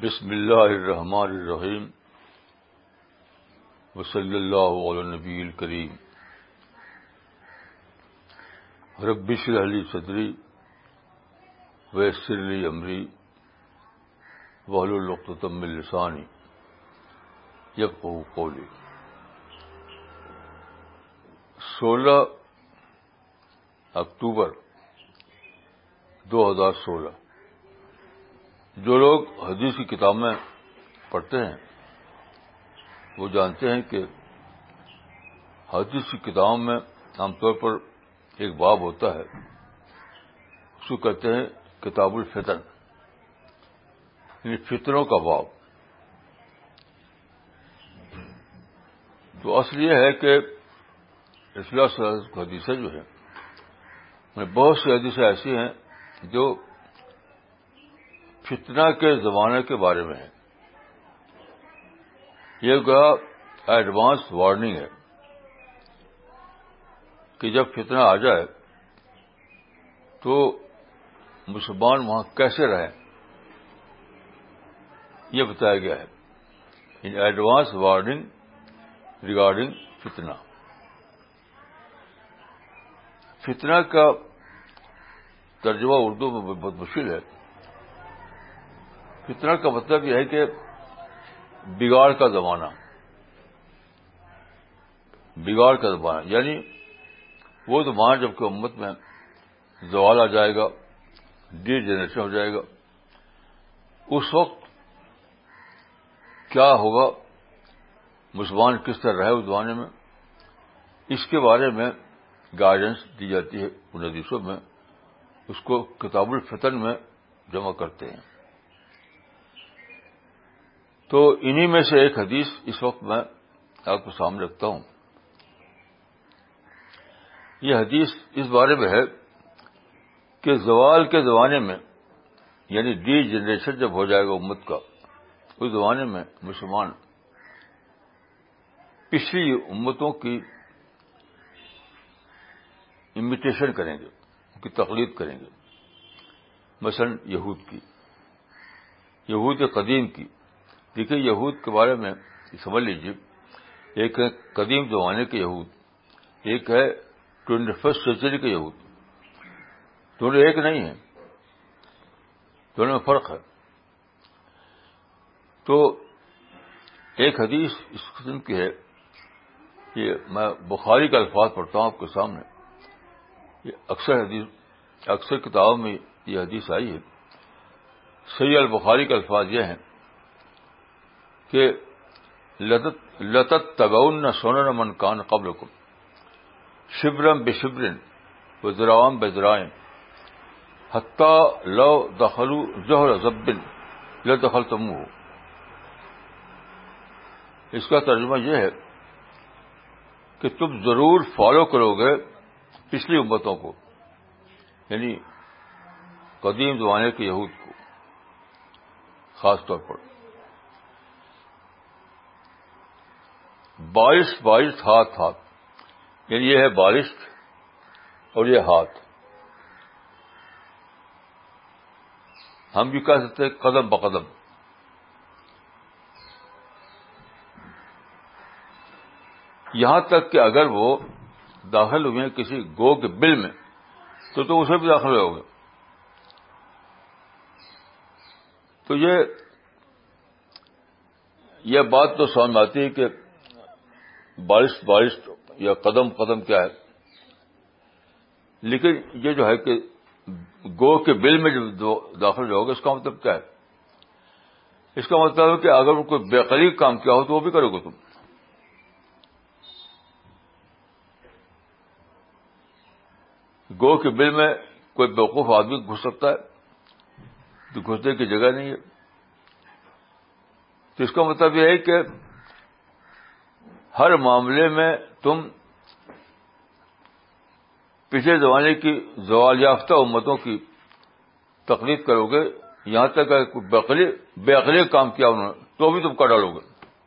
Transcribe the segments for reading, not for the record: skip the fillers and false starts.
بسم اللہ الرحمن الرحیم وصلی اللہ علی النبی الکریم رب اشرح لی صدری ویسر لی امری واحلل عقدۃ من لسانی یفقہوا قولی۔ 16 اکتوبر 2016۔ جو لوگ حدیث کی کتابیں پڑھتے ہیں وہ جانتے ہیں کہ حدیث کی کتابوں میں عام طور پر ایک باب ہوتا ہے، اس کو کہتے ہیں کتاب الفتن، یعنی فتنوں کا باب۔ تو اصل یہ ہے کہ رسول اللہ صلی اللہ علیہ وسلم کی حدیثیں جو ہیں، بہت سی حدیثیں ایسی ہیں جو فتنہ کے زمانے کے بارے میں ہے۔ یہ ایڈوانس وارننگ ہے کہ جب فتنہ آ جائے تو مسلمان وہاں کیسے رہیں، یہ بتایا گیا ہے۔ ان ایڈوانس وارننگ ریگارڈنگ فتنہ۔ فتنہ کا ترجمہ اردو میں بہت مشکل ہے۔ فتنہ کا مطلب یہ ہے کہ بگاڑ کا زمانہ، بگاڑ کا زمانہ، یعنی وہ زمانہ جب کہ امت میں زوال آ جائے گا، ڈی جنریشن ہو جائے گا۔ اس وقت کیا ہوگا، مسلمان کس طرح رہے اس زمانے میں، اس کے بارے میں گائیڈنس دی جاتی ہے ان حدیثوں میں۔ اس کو کتاب الفتن میں جمع کرتے ہیں۔ تو انہی میں سے ایک حدیث اس وقت میں آپ کو سامنے رکھتا ہوں۔ یہ حدیث اس بارے میں ہے کہ زوال کے زمانے میں، یعنی ڈی جنریشن جب ہو جائے گا امت کا، اس زمانے میں مسلمان پچھلی امتوں کی امیٹیشن کریں گے، ان کی تقلید کریں گے۔ مثلا یہود کی، یہود قدیم کی۔ دیکھیے یہود کے بارے میں سمجھ لیجیے، ایک ہے قدیم زمانے کے یہود، ایک ہے 21 سینچری کے یہود۔ دونوں ایک نہیں ہیں، دونوں میں فرق ہے۔ تو ایک حدیث اس قسم کی ہے، یہ میں بخاری کا الفاظ پڑھتا ہوں آپ کے سامنے۔ یہ اکثر کتابوں میں یہ حدیث آئی ہے۔ صحیح البخاری کے الفاظ یہ ہیں کہ لَتَتَّبَعُنَّ سُنَنَ مَنْ كَانَ قَبْلَكُمْ شِبْرًا بِشِبْرٍ وذراعًا بذراع حَتَّى لَوْ دَخَلُوا جُحْرَ ضَبٍّ لَدَخَلْتُمُوهُ۔ اس کا ترجمہ یہ ہے کہ تم ضرور فالو کرو گے پچھلی امتوں کو، یعنی قدیم زمانے کے یہود کو خاص طور پر۔ بارش ہاتھ، یعنی یہ ہے بارش اور یہ ہاتھ۔ ہم بھی کہہ سکتے ہیں قدم بقدم۔ یہاں تک کہ اگر وہ داخل ہوئے کسی گو کے بل میں تو تم اسے بھی داخل ہوگے۔ تو یہ بات تو سمجھ میں آتی ہے کہ بارش یا قدم کیا ہے، لیکن یہ جو ہے کہ گو کے بل میں جو داخل رہو گے، اس کا مطلب کیا ہے؟ اس کا مطلب ہے کہ اگر کوئی بےقلیق کام کیا ہو تو وہ بھی کرو گے تم۔ گو کے بل میں کوئی بیوقوف آدمی گھس سکتا ہے تو گھسنے کی جگہ نہیں ہے۔ تو اس کا مطلب یہ ہے کہ ہر معاملے میں تم پچھلے زمانے کی زوال یافتہ امتوں کی تقلید کرو گے، یہاں تک کہ بے عقلی کام کیا انہوں نے تو بھی تم کر ڈالو گے۔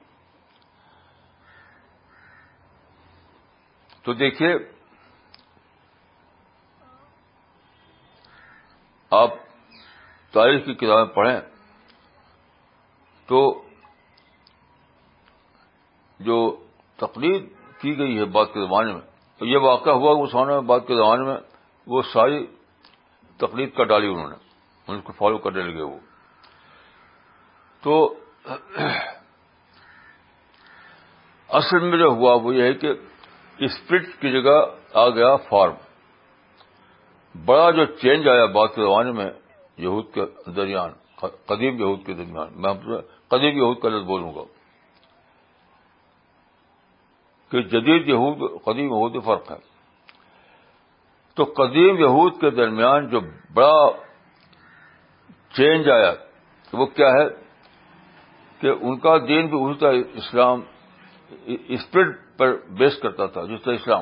تو دیکھیے، آپ تاریخ کی کتابیں پڑھیں تو جو تقلید کی گئی ہے بعد کے زمانے میں، تو یہ واقعہ ہوا مسلمانوں میں بعد کے زمانے میں، وہ ساری تقلید کا ڈالی انہوں نے، ان کو فالو کرنے لگے وہ. تو اصل میں جو ہوا وہ یہ ہے کہ اسپرٹ کی جگہ آ گیا فارم. بڑا جو چینج آیا بعد کے زمانے میں یہود کے درمیان، قدیم یہود کے درمیان، میں قدیم یہود کا لفظ بولوں گا کہ جدید یہود قدیم یہود میں فرق ہے. تو قدیم یہود کے درمیان جو بڑا چینج آیا وہ کیا ہے کہ ان کا دین بھی اسی طرح اسلام اسپرٹ پر بیس کرتا تھا جس طرح اسلام.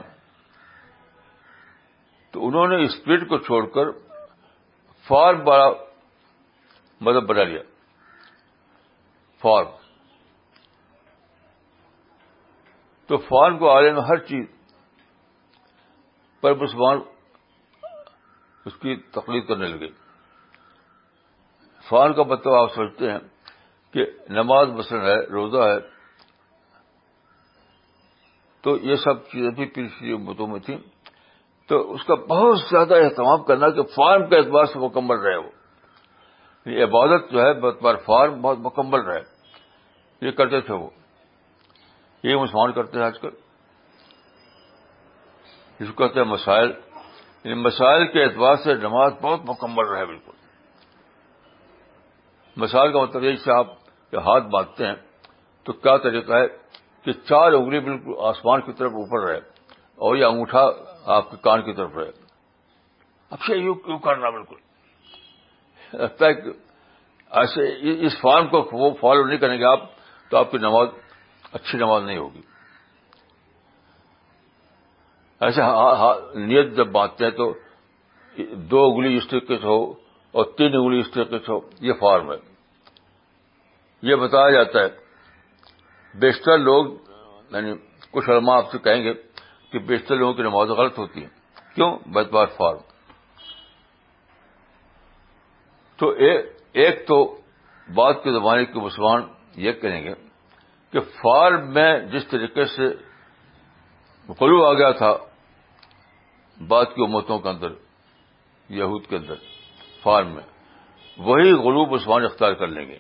تو انہوں نے اسپرٹ کو چھوڑ کر فارم بڑا مذہب بنا لیا. فارم، تو فارم کو عالم میں ہر چیز پر مسلمان اس کی تقلید کرنے لگے. فارم کا مطلب آپ سمجھتے ہیں کہ نماز مثلا ہے، روزہ ہے، تو یہ سب چیزیں بھی پچھلی امتوں میں تھیں. تو اس کا بہت زیادہ اہتمام کرنا کہ فارم کے اعتبار سے مکمل رہے وہ. یہ عبادت جو ہے بطور فارم بہت مکمل رہے، یہ کرتے تھے وہ. یہ مسلمان کرتے ہیں آج کل، جس کو کہتے ہیں مسائل. ان مسائل کے اعتبار سے نماز بہت مکمل رہے بالکل. مسائل کا مطلب یہ کہ آپ ہاتھ باندھتے ہیں تو کیا طریقہ ہے کہ 4 انگلی بالکل آسمان کی طرف اوپر رہے اور یہ انگوٹھا آپ کے کان کی طرف رہے. اب سے یوں کیوں کرنا بالکل لگتا ہے کہ ایسے اس فارم کو وہ فالو نہیں کریں گے آپ تو آپ کی نماز اچھی نماز نہیں ہوگی. ایسے نیت جب باندھتے ہیں تو 2 انگلی اس طریقے سے ہو اور 3 انگلی اس طریقے سے ہو، یہ فارم ہے. یہ بتایا جاتا ہے بیشتر لوگ، یعنی کچھ علماء آپ سے کہیں گے کہ بیشتر لوگوں کی نماز غلط ہوتی ہے. کیوں؟ باعتبار فارم. تو ایک تو بعد کے زمانے کے مسلمان یہ کہیں گے کہ فارم میں جس طریقے سے غلو آ گیا تھا بعد کی امتوں کے اندر، یہود کے اندر فارم میں، وہی غلو مسلمان اختیار کر لیں گے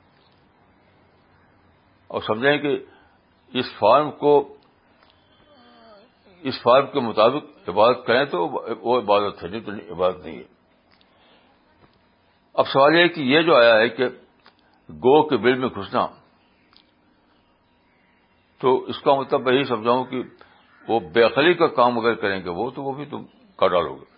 اور سمجھیں کہ اس فارم کے مطابق عبادت کریں تو وہ عبادت ہے، نہیں تو عبادت نہیں ہے. اب سوال یہ ہے کہ یہ جو آیا ہے کہ گو کے بل میں گھسنا، تو اس کا مطلب میں یہی سمجھاؤں کہ وہ بے عقلی کا کام اگر کریں گے وہ بھی تم کر ڈالو گے.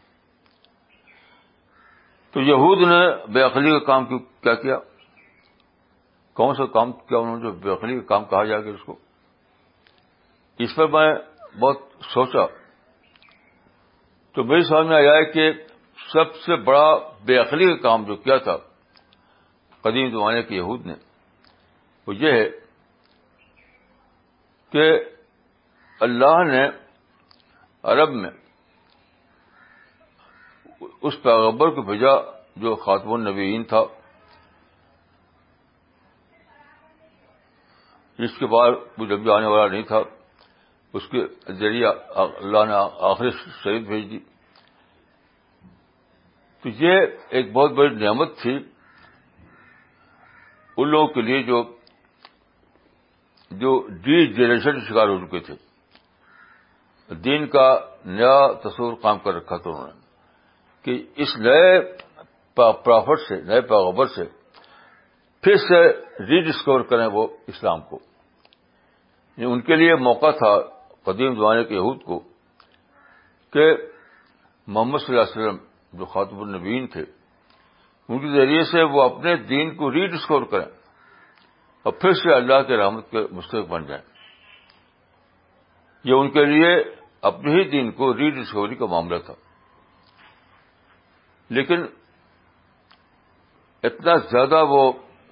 تو یہود نے بے عقلی کا کام کیا کیا؟ کون سا کام کیا انہوں نے جو بے عقلی کا کام کہا جائے گا اس کو؟ اس پر میں بہت سوچا تو میری سمجھ میں آیا ہے کہ سب سے بڑا بے عقلی کا کام جو کیا تھا قدیم زمانے کے یہود نے، وہ یہ ہے کہ اللہ نے عرب میں اس پیغمبر کو بھیجا جو خاتم النبیین تھا، جس کے بعد وہ نبی آنے والا نہیں تھا. اس کے ذریعے اللہ نے آخری شریعت بھیج دی. تو یہ ایک بہت بڑی نعمت تھی ان لوگوں کے لیے جو ڈی جنریشن کا شکار ہو چکے تھے. دین کا نیا تصور قائم کر رکھا تھا انہوں نے کہ اس نئے پرافٹ سے، نئے پیغمبر سے پھر سے ری ڈسکور کریں وہ اسلام کو. ان کے لیے موقع تھا قدیم زمانے کے یہود کو کہ محمد صلی اللہ علیہ وسلم جو خاتم النبیین تھے، ان کے ذریعے سے وہ اپنے دین کو ری ڈسکور کریں اور پھر سے اللہ کے رحمت کے مستحق بن جائیں. یہ ان کے لیے اپنے ہی دین کو ری ڈسکوری کا معاملہ تھا. لیکن اتنا زیادہ وہ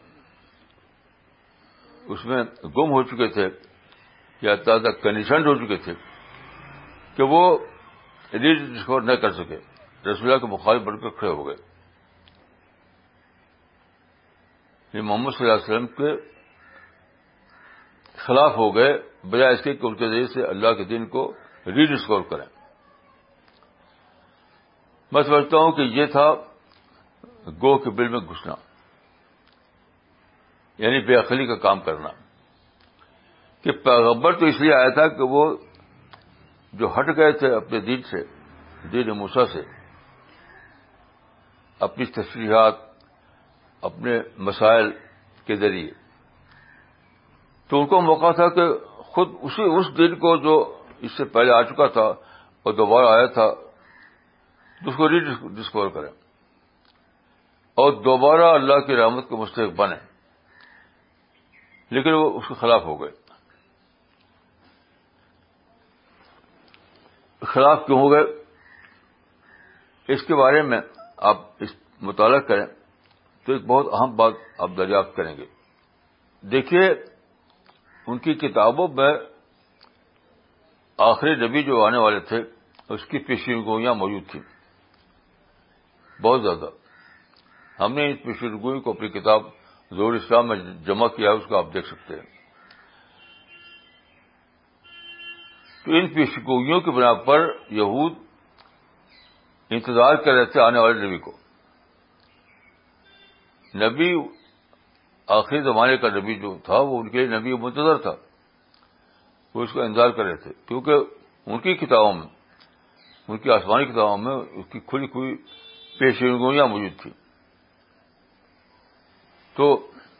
اس میں گم ہو چکے تھے یا زیادہ کنڈیشنڈ ہو چکے تھے کہ وہ ری ڈسکور نہ کر سکے، رسول اللہ کے مخالف بن کر کھڑے ہو گئے. یہ محمد صلی اللہ علیہ وسلم کے خلاف ہو گئے، بجائے اس کے کہ ان کے ذریعے سے اللہ کے دین کو ری ڈسکور کریں. میں سمجھتا ہوں کہ یہ تھا گو کے بل میں گھسنا، یعنی بے عقلی کا کام کرنا. کہ پیغمبر تو اس لیے آیا تھا کہ وہ جو ہٹ گئے تھے اپنے دین سے، دین موسیٰ سے، اپنی تشریحات، اپنے مسائل کے ذریعے، تو ان کو موقع تھا کہ خود اس دن کو جو اس سے پہلے آ چکا تھا اور دوبارہ آیا تھا، اس کو ری ڈسکور کریں اور دوبارہ اللہ کی رحمت کے مستحق بنے. لیکن وہ اس کے خلاف ہو گئے. خلاف کیوں ہو گئے؟ اس کے بارے میں آپ اس مطالعہ کریں تو ایک بہت اہم بات آپ دریافت کریں گے. دیکھیے، ان کی کتابوں میں آخری نبی جو آنے والے تھے اس کی پیشین گوئیاں موجود تھیں، بہت زیادہ. ہم نے اس پیشین گوئی کو اپنی کتاب ظہور اسلام میں جمع کیا ہے، اس کو آپ دیکھ سکتے ہیں. تو ان پیشین گوئیوں کی بنا پر یہود انتظار کر رہے تھے آنے والے نبی کو. نبی آخری زمانے کا نبی جو تھا وہ ان کے لیے نبی منتظر تھا، وہ اس کا انتظار کر رہے تھے، کیونکہ ان کی کتابوں میں، ان کی آسمانی کتابوں میں اس کی کھلی کھلی پیشین گوئیاں موجود تھیں. تو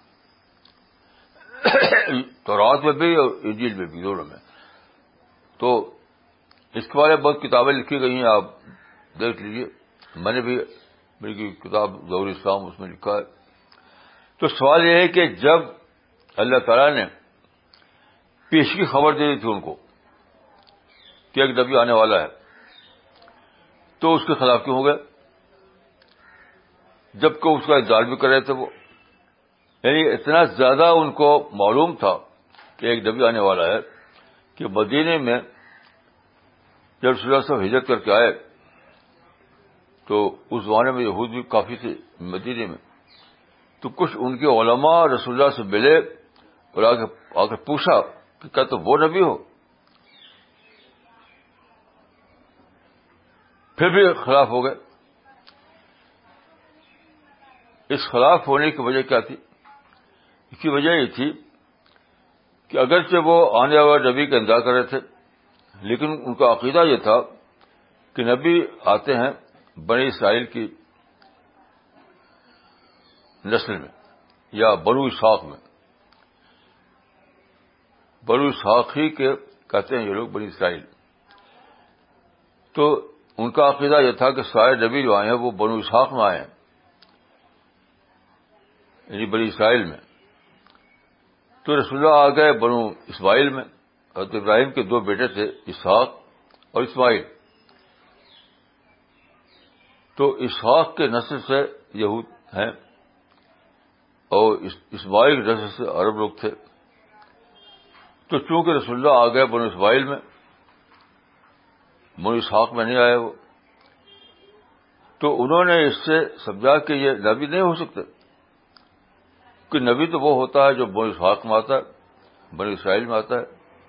تورات میں بھی اور انجیل میں بھی، دونوں میں. تو اس کے بارے میں بہت کتابیں لکھی گئی ہیں، آپ دیکھ لیجیے. میں نے بھی میری کتاب ظہور اسلام اس میں لکھا ہے. تو سوال یہ ہے کہ جب اللہ تعالیٰ نے پیشگی خبر دے دی تھی ان کو کہ ایک نبی آنے والا ہے، تو اس کے خلاف کیوں ہو گئے؟ جبکہ اس کا انتظار بھی کر رہے تھے وہ. یعنی اتنا زیادہ ان کو معلوم تھا کہ ایک نبی آنے والا ہے کہ مدینے میں جب رسول اللہ صلی اللہ علیہ وسلم ہجرت کر کے آئے تو اس زمانے میں یہود بھی کافی تھے مدینے میں. تو کچھ ان کے علماء رسول اللہ سے ملے اور آ کے پوچھا کہ کیا تو وہ نبی ہو؟ پھر بھی خلاف ہو گئے. اس خلاف ہونے کی وجہ کیا تھی؟ اس کی وجہ یہ تھی کہ اگرچہ وہ آنے والے نبی کا انتظار کر رہے تھے، لیکن ان کا عقیدہ یہ تھا کہ نبی آتے ہیں بنی اسرائیل کی نسل میں یا بنو اسحاق میں. بنو اسحاق ہی کے کہتے ہیں یہ لوگ، بنی اسرائیل. تو ان کا عقیدہ یہ تھا کہ سارے نبی جو آئے ہیں وہ بنو اسحاق میں آئے ہیں، یعنی بنی اسرائیل میں. تو رسول اللہ آ گئے بنو اسماعیل میں. حضرت ابراہیم کے 2 بیٹے تھے، اسحاق اور اسماعیل. تو اسحاق کے نسل سے یہود ہیں اور اسماعیل کے نسل سے عرب لوگ تھے. تو چونکہ رسول اللہ آ گئے بنو اسماعیل میں، بنو اسحاق میں نہیں آئے وہ، تو انہوں نے اس سے سمجھا کہ یہ نبی نہیں ہو سکتے، کہ نبی تو وہ ہوتا ہے جو بنو اسحاق میں آتا ہے، بنو اسرائیل میں آتا ہے.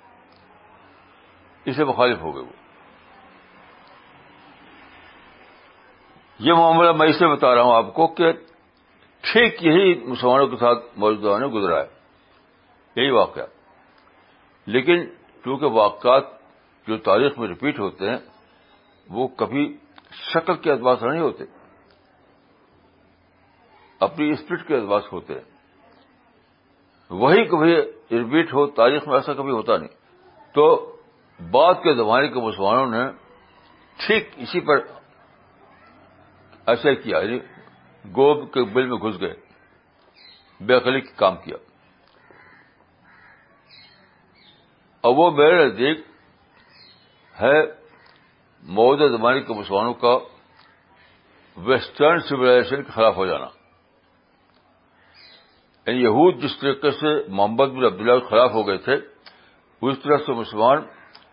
اسے مخالف ہو گئے وہ. یہ معاملہ میں اسے بتا رہا ہوں آپ کو کہ ٹھیک یہی مسلمانوں کے ساتھ موجودہ نے گزرا ہے، یہی واقعہ. لیکن چونکہ واقعات جو تاریخ میں ریپیٹ ہوتے ہیں وہ کبھی شکل کے اعتبار سے نہیں ہوتے، اپنی اسپرٹ کے اعتبار سے ہوتے ہیں. وہی کبھی ریپیٹ ہو تاریخ میں، ایسا کبھی ہوتا نہیں. تو بعد کے زمانے کے مسلمانوں نے ٹھیک اسی پر ایسا کیا، یعنی گوب کے بل میں گھس گئے، بے عقلی کا کام کیا. اور وہ میرے نزدیک ہے موجودہ زمانے کے مسلمانوں کا ویسٹرن سویلائزیشن کے خلاف ہو جانا. یعنی یہود جس طریقے سے محمد بن عبداللہ کے خلاف ہو گئے تھے، اس طرح سے مسلمان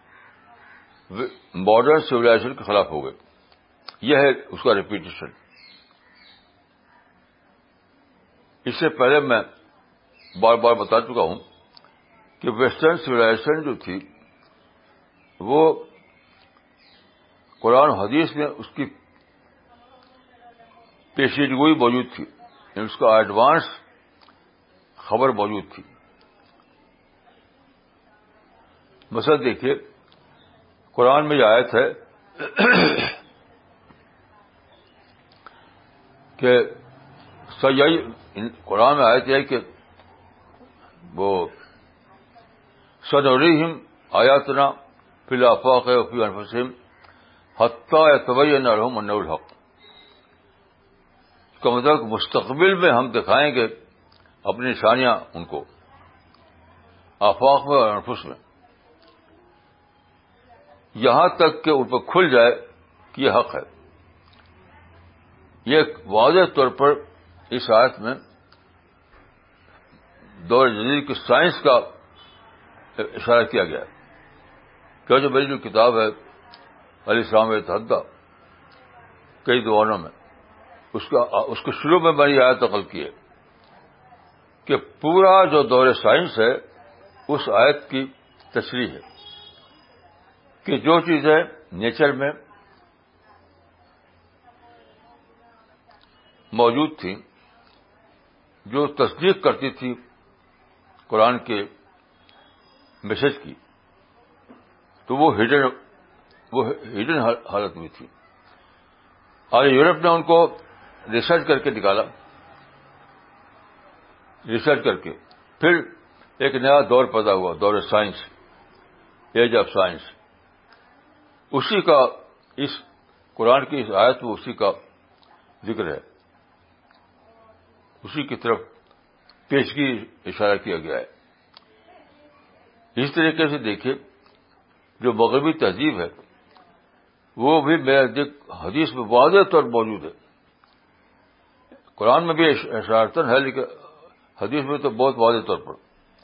ماڈرن سویلائزیشن کے خلاف ہو گئے. یہ ہے اس کا ریپیٹیشن. اس سے پہلے میں بار بار بتا چکا ہوں کہ ویسٹرن سویلائزیشن جو تھی وہ قرآن و حدیث میں اس کی پیشیدگی موجود تھی، یعنی اس کا ایڈوانس خبر موجود تھی. مثلا دیکھیے قرآن میں یہ آیت ہے کہ قرآن میں آیت ہے کہ وہ سنریہم آیاتنا فی الآفاق وفی انفسہم حتی یتبین لہم انہ الحق. اس کا مطلب مستقبل میں ہم دکھائیں گے اپنی نشانیاں ان کو آفاق میں اور انفس میں، یہاں تک کہ ان پر کھل جائے کہ یہ حق ہے. یہ واضح طور پر اس آیت میں دور جدید کی سائنس کا اشارہ کیا گیا ہے. کہ جو میری جو کتاب ہے الاسلام یتحدی کئی زبانوں میں، اس کے شروع میں نے یہ آیت نقل کی ہے کہ پورا جو دور سائنس ہے اس آیت کی تشریح ہے کہ جو چیزیں نیچر میں موجود تھیں، جو تصدیق کرتی تھی قرآن کے میسج کی، تو وہ ہڈن حالت میں تھی. اور یورپ نے ان کو ریسرچ کر کے نکالا، ریسرچ کر کے پھر ایک نیا دور پیدا ہوا، دور سائنس، ایج آف سائنس. اسی کا اس قرآن کی اس آیت میں اسی کا ذکر ہے، اسی کی طرف پیشگی اشارہ کیا گیا ہے. اس طریقے سے دیکھیے جو مغربی تہذیب ہے وہ بھی میرے نزدیک حدیث میں واضح طور پر موجود ہے. قرآن میں بھی اشارتاً ہے لیکن حدیث میں تو بہت واضح طور پر.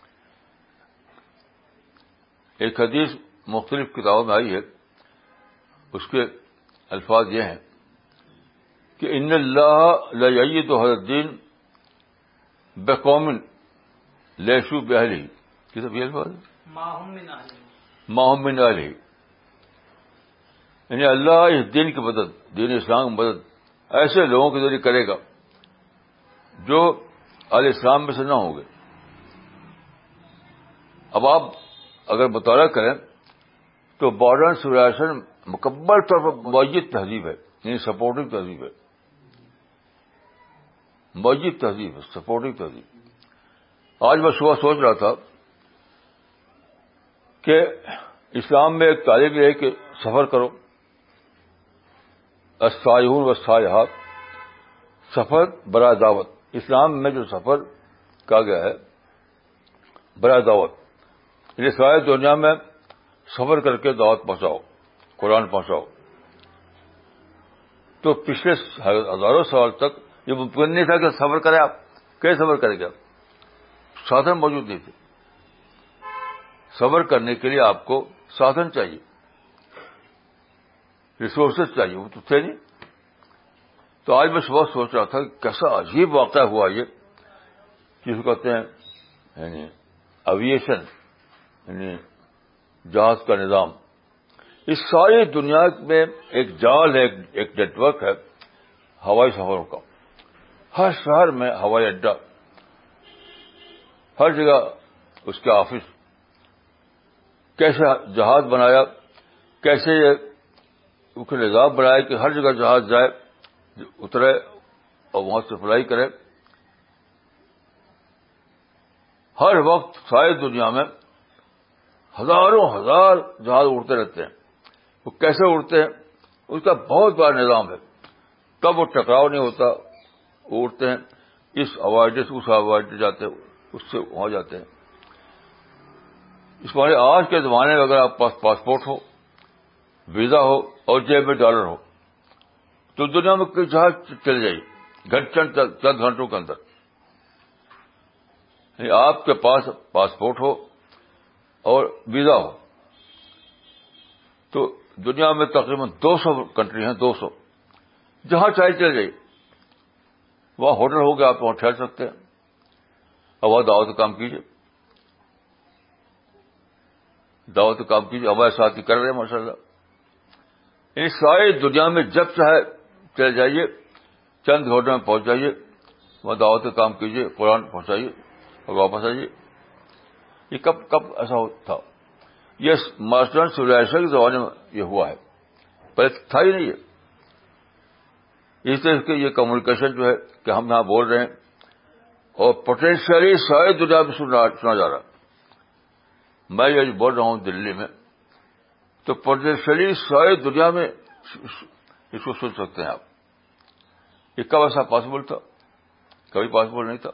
ایک حدیث مختلف کتابوں میں آئی ہے، اس کے الفاظ یہ ہیں کہ ان اللہ لیؤید هذا الدین بقوم لیسوا باہلہ. کس یہ الفاظ ما هم من اہلہ، یعنی اللہ اس دین کی مدد، دین اسلام کی مدد ایسے لوگوں کے ذریعے کرے گا جو اہل اسلام میں سے نہ ہوں گے. اب آپ اگر مطالعہ کریں تو ماڈرن سویلائزیشن مکمل طور پر مؤید تہذیب ہے، یعنی سپورٹنگ تہذیب ہے، مؤید تہذیب ہے، سپورٹنگ تہذیب. آج میں صبح سوچ رہا تھا کہ اسلام میں ایک تعلیم یہ ہے کہ سفر کرو، السائحون والسائحات، سفر برائے دعوت. اسلام میں جو سفر کہا گیا ہے برائے دعوت، یعنی ساری دنیا میں سفر کر کے دعوت پہنچاؤ، قرآن پہنچاؤ. تو پچھلے ہزاروں سال تک یہ ممکن نہیں تھا کہ سفر کریں. آپ کیسے سفر کریں گے؟ سادھن موجود نہیں تھے. سفر کرنے کے لیے آپ کو سادھن چاہیے، ریسورسز چاہیے، وہ تو تھے نہیں. تو آج میں صبح سوچ رہا تھا کہ کیسا عجیب واقعہ ہوا یہ، جس کو کہتے ہیں یعنی ایویشن، یعنی جہاز کا نظام. اس ساری دنیا میں ایک جال ہے، ایک نیٹ ورک ہے ہوائی سفروں کا. ہر شہر میں ہوائی اڈہ، ہر جگہ اس کا آفس. کیسے جہاز بنایا، کیسے اس کا نظام بنایا کہ ہر جگہ جہاز جائے، اترے اور وہاں سے فلائی کرے. ہر وقت ساری دنیا میں ہزاروں ہزار جہاز اڑتے رہتے ہیں. وہ کیسے اڑتے ہیں؟ اس کا بہت بڑا نظام ہے. تب وہ ٹکراؤ نہیں ہوتا، وہ اڑتے ہیں، اس ہوائی اڈے سے اس ہوائی اڈے جاتے ہیں، اس سے وہاں جاتے ہیں. اس معنی آج کے زمانے میں اگر آپ پاس پاسپورٹ ہو، ویزا ہو اور جیب میں ڈالر ہو تو دنیا میں کوئی جہاز چل جائے چند گھنٹوں کے اندر. یعنی آپ کے پاس پاسپورٹ ہو اور ویزا ہو تو دنیا میں تقریباً 200 کنٹری ہیں، 200. جہاں چاہے چل جائے. وہاں ہوٹل ہو گیا، آپ وہاں ٹھہر سکتے ہیں. اب وہ دعوت کا کام کیجیے، دعوت کا کام کیجیے. ہمارے ساتھی کر رہے ہیں ماشاء اللہ. ان ساری دنیا میں جب چاہے چلے جائیے، چند گھنٹوں میں پہنچ جائیے، وہاں دعوت کا کام کیجیے، قرآن پہنچائیے اور واپس آئیے. یہ کب ایسا تھا؟ یہ ماسٹر سولائزیشن کے زمانے میں یہ ہوا ہے، پہلے تھا ہی نہیں. اس طرح کے یہ کمیونیکیشن جو ہے کہ ہم یہاں بول رہے ہیں اور پوٹینشیلی ساری دنیا میں سنا جا رہا ہے. میں یہ بول رہا ہوں دلی میں، تو پوٹینشیلی ساری دنیا میں اس کو سن سکتے ہیں آپ. یہ کب ایسا پاسبل تھا؟ کبھی پاسبل نہیں تھا.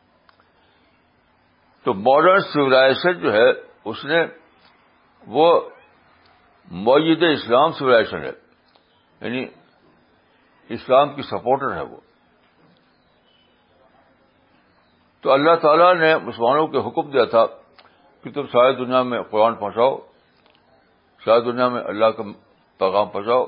تو ماڈرن سویلائزیشن جو ہے اس نے وہ مؤید اسلام سویلائزیشن ہے، یعنی اسلام کی سپورٹر ہے وہ. تو اللہ تعالیٰ نے مسلمانوں کو حکم دیا تھا کہ تم ساری دنیا میں قرآن پہنچاؤ، ساری دنیا میں اللہ کا پیغام پہنچاؤ،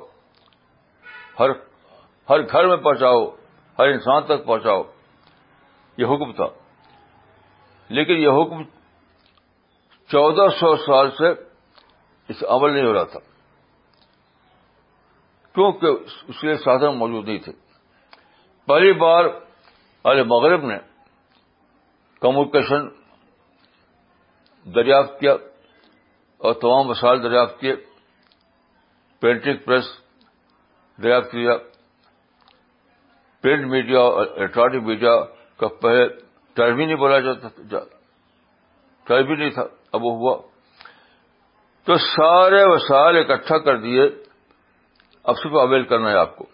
ہر گھر میں پہنچاؤ، ہر انسان تک پہنچاؤ. یہ حکم تھا. لیکن یہ حکم 1400 سال سے اس عمل نہیں ہو رہا تھا، کیونکہ اس کے سادھن موجود نہیں تھے. پہلی بار اہل مغرب نے کمیونیکیشن دریافت کیا اور تمام وسائل دریافت کیے. پرنٹنگ پریس دریافت کیا. پرنٹ میڈیا اور الیکٹرانک میڈیا کا پہلے ٹرم ہی نہیں بولا جاتا، ٹرم ہی نہیں تھا، اب وہ ہوا. تو سارے وسائل اکٹھا کر دیے. اب صرف اویل کرنا ہے آپ کو.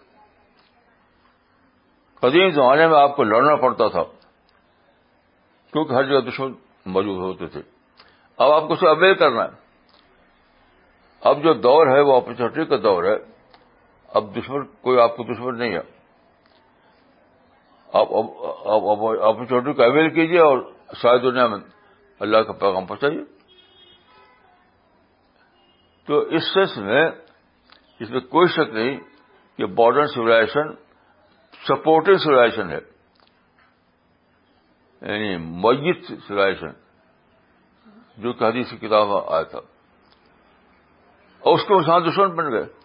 قدیم زمانے میں آپ کو لڑنا پڑتا تھا کیونکہ ہر جگہ دشمن موجود ہوتے تھے. اب آپ کو صرف اویل کرنا ہے. اب جو دور ہے وہ اپرچونٹی کا دور ہے. اب دشمن کوئی آپ کو دشمن نہیں ہے. آپ اپرچونٹی کا اویل کیجیے اور ساری دنیا میں اللہ کا پیغام پہنچائیے. تو اس سینس میں اس میں کوئی شک نہیں کہ ماڈرن سویلائزیشن سپورٹنگ سویلائزیشن ہے، یعنی مؤید سویلائزیشن جو کہ حدیث کی کتاب میں آیا تھا. اور اس کے مسلمان دشمن بن گئے.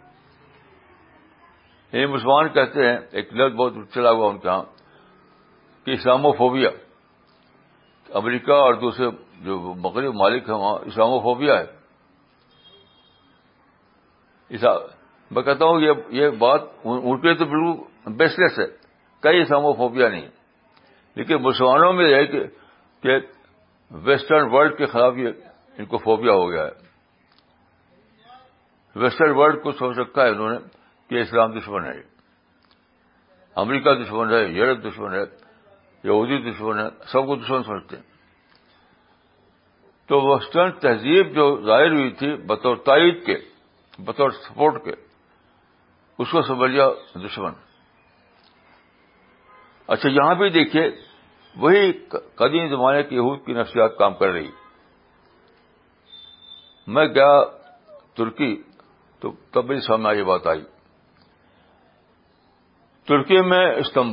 یہ مسلمان کہتے ہیں، ایک لفظ بہت چلا ہوا ان کے ہاں، کہ اسلاموفوبیا. امریکہ اور دوسرے جو مغربی ممالک ہیں وہاں اسلاموفوبیا ہے. میں کہتا ہوں یہ بات ان کے تو بالکل بیس لیس ہے، کئی اسلاموفوبیا نہیں. لیکن مسلمانوں میں یہ ہے کہ ویسٹرن ورلڈ کے خلاف یہ ان کو فوبیا ہو گیا ہے. ویسٹرن ورلڈ کو سمجھ رکھا ہے انہوں نے کہ اسلام دشمن ہے، امریکہ دشمن ہے، یورپ دشمن ہے، یہودی دشمن ہے، سب کو دشمن سمجھتے ہیں. تو ویسٹرن تہذیب جو ظاہر ہوئی تھی بطور تائید کے، بطور سپورٹ کے، اس کو سمجھ لیا دشمن. اچھا یہاں بھی دیکھیے وہی قدیم زمانے کی یہود کی نفسیات کام کر رہی. میں گیا ترکی تو تب میری سامنے یہ بات آئی. ترکی میں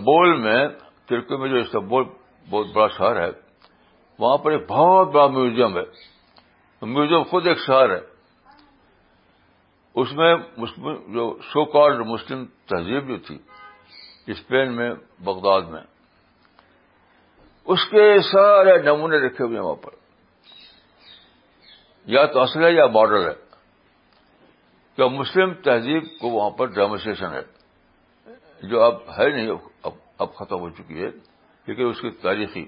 جو استنبول بہت بڑا شہر ہے، وہاں پر ایک بہت بڑا میوزیم ہے. میوزیم خود ایک شہر ہے. اس میں جو سو کالڈ مسلم تہذیب جو تھی اسپین میں، بغداد میں، اس کے سارے نمونے رکھے ہوئے ہیں وہاں پر. یا تو اصل ہے یا ماڈل ہے. کہ مسلم تہذیب کو وہاں پر ڈیمونسٹریشن ہے جو اب ہے نہیں، اب ختم ہو چکی ہے، لیکن اس کے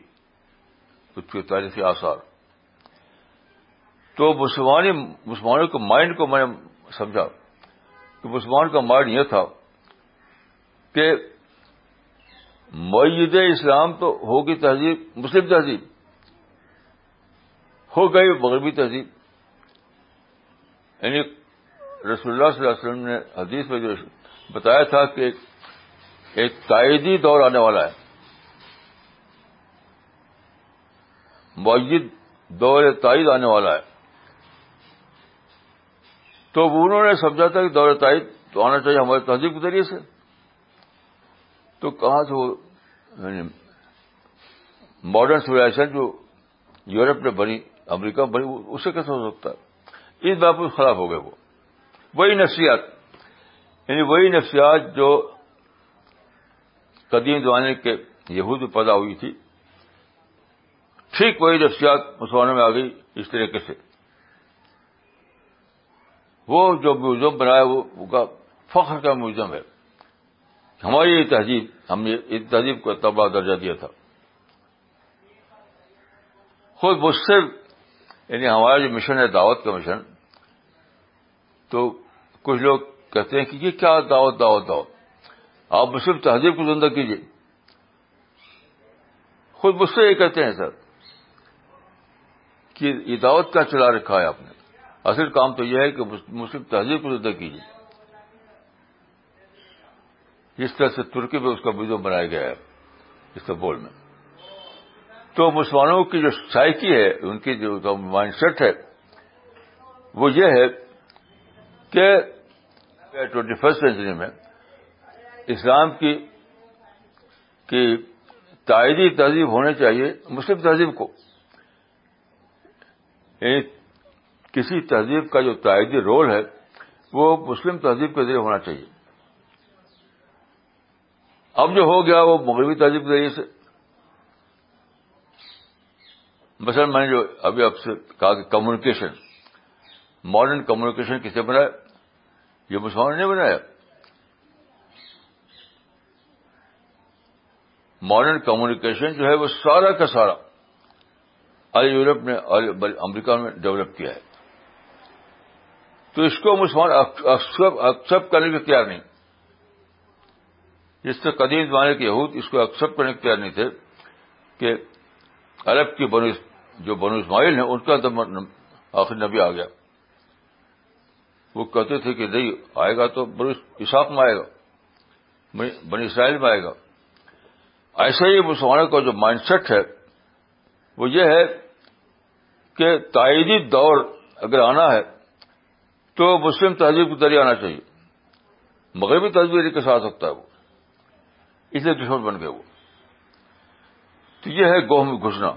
تاریخی آثار. تو مسلمانوں کے مائنڈ کو میں نے سمجھا کہ مسلمان کا مائنڈ یہ تھا کہ مؤید اسلام تو ہوگی تہذیب، مسلم تہذیب ہو گئی مغربی تہذیب. یعنی رسول اللہ صلی اللہ علیہ وسلم نے حدیث میں جو بتایا تھا کہ ایک تائیدی دور آنے والا ہے، مؤید دور تائید آنے والا ہے. تو انہوں نے سمجھا تھا کہ دور تائید تو آنا چاہیے ہمارے تہذیب کے ذریعے سے. تو کہاں سے وہ ماڈرن سویلائزیشن جو یورپ میں بنی, امریکہ میں بنی, اسے کیسے ہو سکتا ہے؟ اس بات پر خلاف ہو گئے. وہی نفسیات, یعنی وہی نفسیات جو قدیم زمانے کے یہود میں پیدا ہوئی تھی, ٹھیک وہی نفسیات مسلمانوں میں آ گئی اس طریقے سے. وہ جو میوزیم بنایا وہ کا فخر کا میوزیم ہے. ہماری یہ تہذیب, ہم نے اس تہذیب کو اتنا بڑا درجہ دیا تھا. خود مجھ سے, یعنی ہمارا جو مشن ہے دعوت کا مشن, تو کچھ لوگ کہتے ہیں کہ یہ کیا دعوت دعوت دعوت, آپ مسلم تہذیب کو زندہ کیجیے. خود مجھ سے یہ کہتے ہیں سر کہ یہ دعوت کیا چلا رکھا ہے آپ نے, اصل کام تو یہ ہے کہ مسلم تہذیب کو زندہ کیجیے. جس طرح سے ترکی میں اس کا میوزیم بنایا گیا ہے استنبول میں. تو مسلمانوں کی جو سائیکی ہے, ان کی جو مائنڈ سیٹ ہے, وہ یہ ہے کہ 21 سینچری میں اسلام کی تائیدی تہذیب ہونی چاہیے مسلم تہذیب کو. یعنی کسی تہذیب کا جو تائیدی رول ہے وہ مسلم تہذیب کے ذریعے ہونا چاہیے. اب جو ہو گیا وہ مغربی تہذیب کے ذریعے سے. مثلا میں نے جو ابھی آپ سے کہا کہ کمیونیکیشن, ماڈرن کمیونیکیشن کسے بنایا؟ یہ مسلمانوں نے بنایا. ماڈرن کمیونیکیشن جو ہے وہ سارا کا سارا یورپ نے اور امریکہ میں ڈیولپ کیا ہے. تو اس کو مسلمان ایکسپٹ کرنے کے تیار نہیں. جس سے قدیم زمانے کے یہود اس کو ایکسپٹ کرنے کے تیار نہیں تھے کہ عرب کی جو بنو اسماعیل ہیں ان کا آخر نبی آ گیا. وہ کہتے تھے کہ نہیں آئے گا تو بنو اسحاق میں آئے گا, بنی اسرائیل میں آئے گا. ایسے ہی مسلمانوں کا جو مائنڈ سیٹ ہے وہ یہ ہے کہ تائیدی دور اگر آنا ہے تو مسلم تہذیب کے ذریعے آنا چاہیے. مغربی تہذیب کے ساتھ سکتا ہے وہ, اس لیے دشمن بن گئے وہ. تو یہ ہے گوہ میں گھسنا.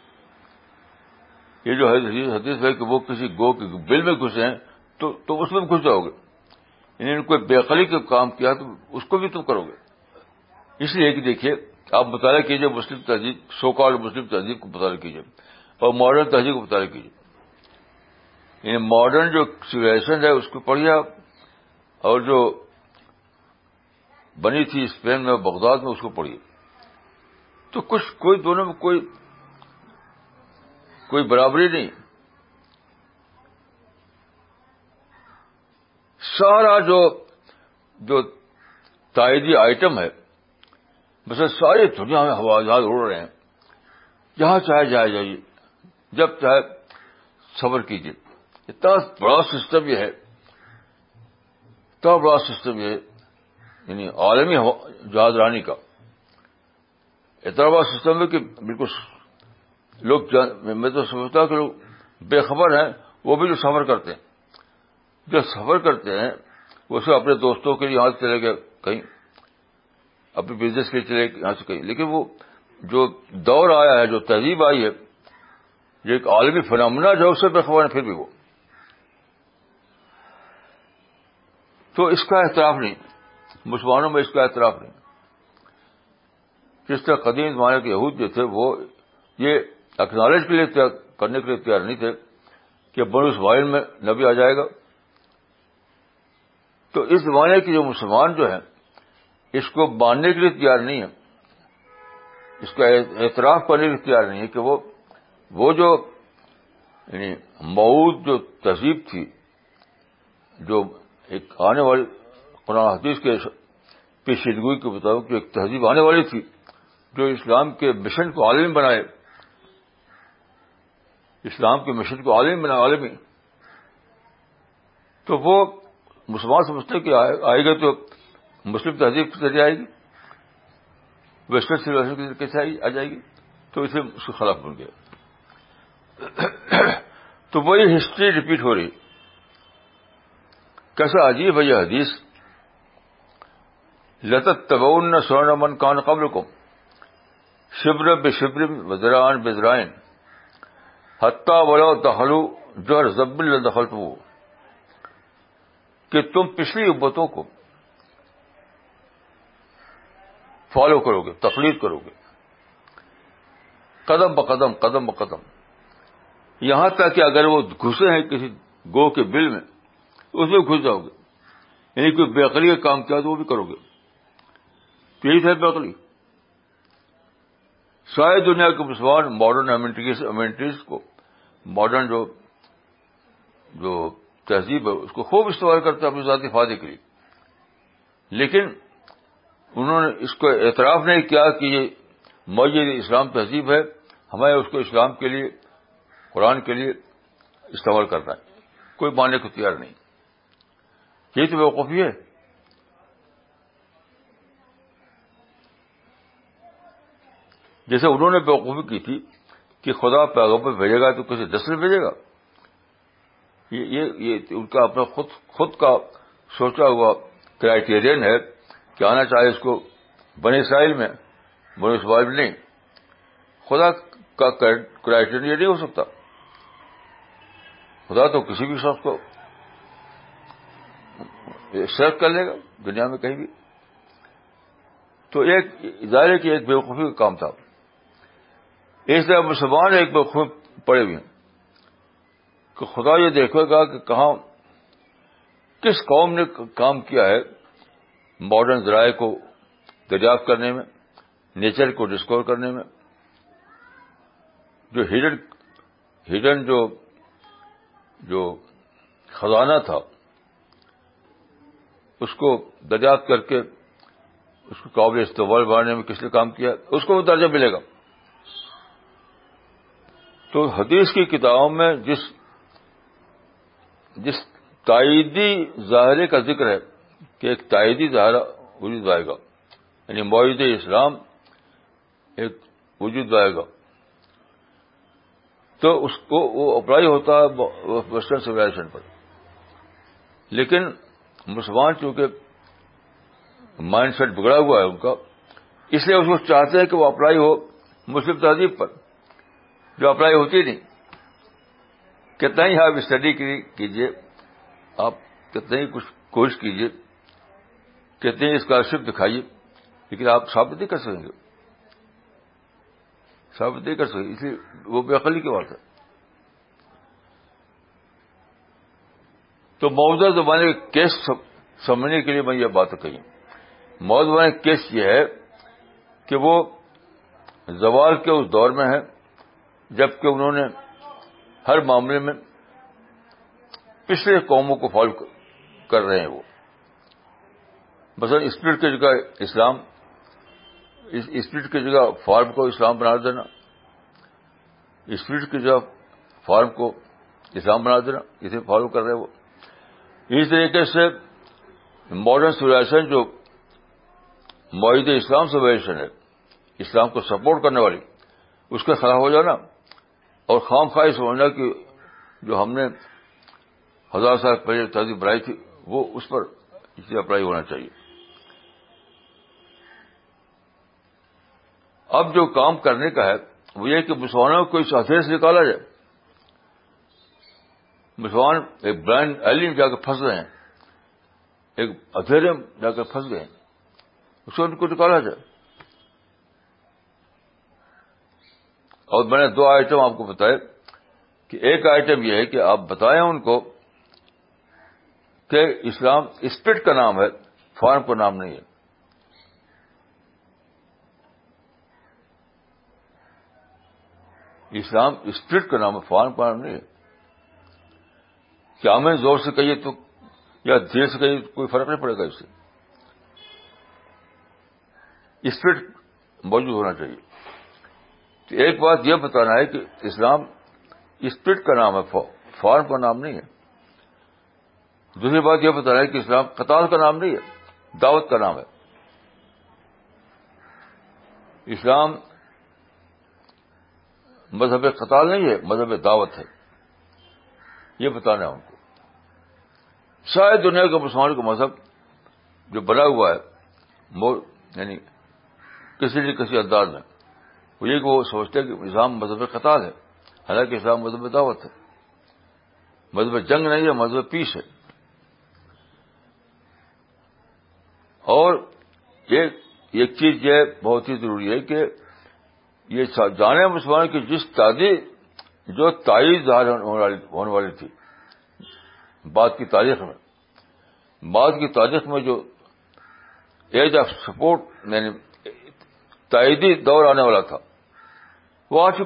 یہ جو حدیث ہے کہ وہ کسی گو کے بل میں گھسے ہیں تو اس میں بھی گھس جاؤ گے. انہوں نے کوئی بے عقلی کا کام کیا تو اس کو بھی تم کرو گے. اس لیے کہ دیکھیے آپ مطالعہ کیجئے مسلم تہذیب, سو کالڈ مسلم تہذیب کو مطالعہ کیجئے اور ماڈرن تہذیب کو مطالعہ کیجئے. یعنی ماڈرن جو سویلائزیشن ہے اس کو پڑھیے آپ, اور جو بنی تھی اسپین میں بغداد میں اس کو پڑھیے. تو کوئی دونوں میں کوئی برابری نہیں. سارا جو تائیدی آئٹم ہے مثلا ساری دنیا میں ہوا جہاز اڑ رہے ہیں, جہاں چاہے جائیے, جب چاہے صبر کیجیے. اتنا بڑا سسٹم یہ ہے, اتنا بڑا سسٹم یہ ہے, یعنی عالمی جہاز رانی کا اتنا بڑا سسٹم ہے کہ بالکل لوگ, میں تو سمجھتا ہوں کہ لوگ بے خبر ہیں. وہ بھی جو سفر کرتے ہیں وہ سب اپنے دوستوں کے لیے یہاں سے چلے گئے کہیں, اپنے بزنس کے لیے چلے گئے یہاں سے کہیں. لیکن وہ جو دور آیا ہے, جو تہذیب آئی ہے, یہ ایک عالمی فنامنا جو اس سے بے خبر ہے پھر بھی وہ. تو اس کا اعتراف نہیں, مسلمانوں میں اس کا اعتراف نہیں. جس طرح قدیم زمانے کے یہود جو تھے وہ یہ اکنالج کے لیے کرنے کے لیے تیار نہیں تھے کہ بنو اسماعیل میں نبی آ جائے گا. تو اس زمانے کے جو مسلمان جو ہیں اس کو ماننے کے لیے تیار نہیں ہے, اس کا اعتراف کرنے کے لیے تیار نہیں ہے کہ وہ جو یعنی موعود جو تہذیب تھی, جو ایک آنے والی قرآن حدیث کے پیشیدگی کے مطابق جو ایک تہذیب آنے والی تھی, جو اسلام کے مشن کو عالمی بنائے, اسلام کے مشن کو عالمی, تو وہ مسلمان سمجھتے کہ آئے گا تو مسلم تہذیب کے ذریعے آئے گی, ویسٹرن سویلائزیشن کے ذریعے کیسے آ جائے گی. تو اسے اس کے خلاف بن گیا. تو وہی ہسٹری ریپیٹ ہو رہی. کیسا عجیب ہے یہ حدیث, لَتَتَّبَعُنَّ سُنَنَ مَنْ كَانَ قَبْلَكُمْ, شبر بشبر وذراعًا بذراع حتی ولو دخلوا جوہر ذب لدخلتہ، کہ تم پچھلی امتوں کو فالو کرو گے، تقلید کرو گے، قدم بقدم قدم بقدم، یہاں تک کہ اگر وہ گھسے ہیں کسی گو کے بل میں اس میں گھس جاؤ گے. یعنی کوئی بے عقلی کا کام کیا تو وہ بھی کرو گے. یہی تھا بے عقلی. ساری دنیا کے مسلمان ماڈرن امینٹیز کو، ماڈرن جو تہذیب ہے اس کو خوب استعمال کرتے ہیں اپنے ذاتی فائدے کے لیے، لیکن انہوں نے اس کو اعتراف نہیں کیا کہ یہ معجزہ اسلام تہذیب ہے، ہمیں اس کو اسلام کے لیے، قرآن کے لیے استعمال کرنا ہے. کوئی ماننے کو تیار نہیں. یہی تو بیوقوفی ہے. جیسے انہوں نے بیوقوفی کی تھی کہ خدا پیغمبر بھیجے گا تو کسی نسل بھیجے گا. یہ ان کا اپنا خود کا سوچا ہوا کرائیٹیرین ہے کہ آنا چاہے اس کو بنی اسرائیل میں، بنی اسرائیل میں نہیں. خدا کا کرائیٹیرین یہ نہیں ہو سکتا. خدا تو کسی بھی شخص کو سلیکٹ کر لے گا دنیا میں کہیں بھی. تو ایک ظاہر کی ایک بیوقوفی کا کام تھا. اس طرح مسلمان ایک بیوقوفی پڑے ہوئے ہیں کہ خدا یہ دیکھے گا کہ کہاں کس قوم نے کام کیا ہے ماڈرن ذرائع کو دریافت کرنے میں، نیچر کو ڈسکور کرنے میں، جو ہڈن جو خزانہ تھا اس کو دریافت کر کے اس کو قابل استعمال بنانے میں کس نے کام کیا اس کو وہ درجہ ملے گا. تو حدیث کی کتابوں میں جس تائیدی ظاہرے کا ذکر ہے کہ ایک تائیدی ظاہرہ وجود آئے گا، یعنی معجزہ اسلام ایک وجود آئے گا، تو اس کو وہ اپلائی ہوتا ہے ویسٹرن سویلائزیشن پر. لیکن مسلمان چونکہ مائنڈ سیٹ بگڑا ہوا ہے ان کا، اس لیے اس کو چاہتے ہیں کہ وہ اپلائی ہو مسلم تہذیب پر، جو اپلائی ہوتی نہیں. کتنا ہی آپ اسٹڈی کیجیے، آپ کتنا ہی کچھ کوشش کیجیے، کتنی اسکالرشپ دکھائیے، لیکن آپ ثابت نہیں کر سکیں گے. ثابت نہیں کر سکیں، اس لیے وہ بے عقلی کی بات ہے. تو موجودہ زمانے کے کیس سمجھنے کے لیے میں یہ بات کہی. موجودہ زمانے کا کیس یہ ہے کہ وہ زوال کے اس دور میں ہے جبکہ انہوں نے ہر معاملے میں پچھلے قوموں کو فالو کر رہے ہیں. وہ مثلا اسپرٹ کی جگہ اسلام، اسپرٹ کی جگہ فارم کو اسلام بنا دینا، اسپرٹ کی جگہ فارم کو اسلام بنا دینا، اسے فالو کر رہے ہیں وہ. اسی طریقے سے ماڈرن سویلائزیشن جو معجزہ اسلام سویلائزیشن ہے، اسلام کو سپورٹ کرنے والی، اس کے خلاف ہو جانا اور خام خواہ سمجھنا کہ جو ہم نے 1000 سال پہلے تہذیب بنائی تھی وہ اس پر اسے اپلائی ہونا چاہیے. اب جو کام کرنے کا ہے وہ یہ کہ مسلمانوں کو اس اندھیرے سے نکالا جائے. مسلمان ایک بلائنڈ ایلی میں جا کے پھنس گئے ہیں، ایک اندھیرے میں جا کر پھنس گئے ہیں، اس کو ان کو نکالا جائے. اور میں نے 2 آئٹم آپ کو بتائے کہ ایک آئٹم یہ ہے کہ آپ بتائیں ان کو کہ اسلام اسپرٹ کا نام ہے، فارم کا نام نہیں ہے. اسلام اسپرٹ کا نام ہے، فارم کا نام نہیں ہے. کیا میں زور سے کہیے تو یا دیر سے کہیے تو کوئی فرق نہیں پڑے گا. اس سے اسپرٹ موجود ہونا چاہیے. تو ایک بات یہ بتانا ہے کہ اسلام اسپرٹ کا نام ہے، فارم کا نام نہیں ہے. دوسری بات یہ بتانا ہے کہ اسلام قتال کا نام نہیں ہے، دعوت کا نام ہے. اسلام مذہب قتال نہیں ہے، مذہب دعوت ہے. یہ بتانا ہے ان کو. شاید دنیا کے مسلمانوں کا مذہب جو بنا ہوا ہے یعنی کسی نہ کسی انداز میں وہ یہ کہ وہ سوچتے ہیں کہ اسلام مذہب قتال ہے، حالانکہ اسلام مذہب دعوت ہے، مذہب جنگ نہیں ہے، مذہب پیس ہے. اور ایک چیز یہ بہت ہی ضروری ہے کہ یہ جانے مسلمانوں کی جس جو تائید ظاہر ہونے والی تھی بعد کی تاریخ میں جو ایج آف سپورٹ یعنی تائیدی دور آنے والا تھا وہ آ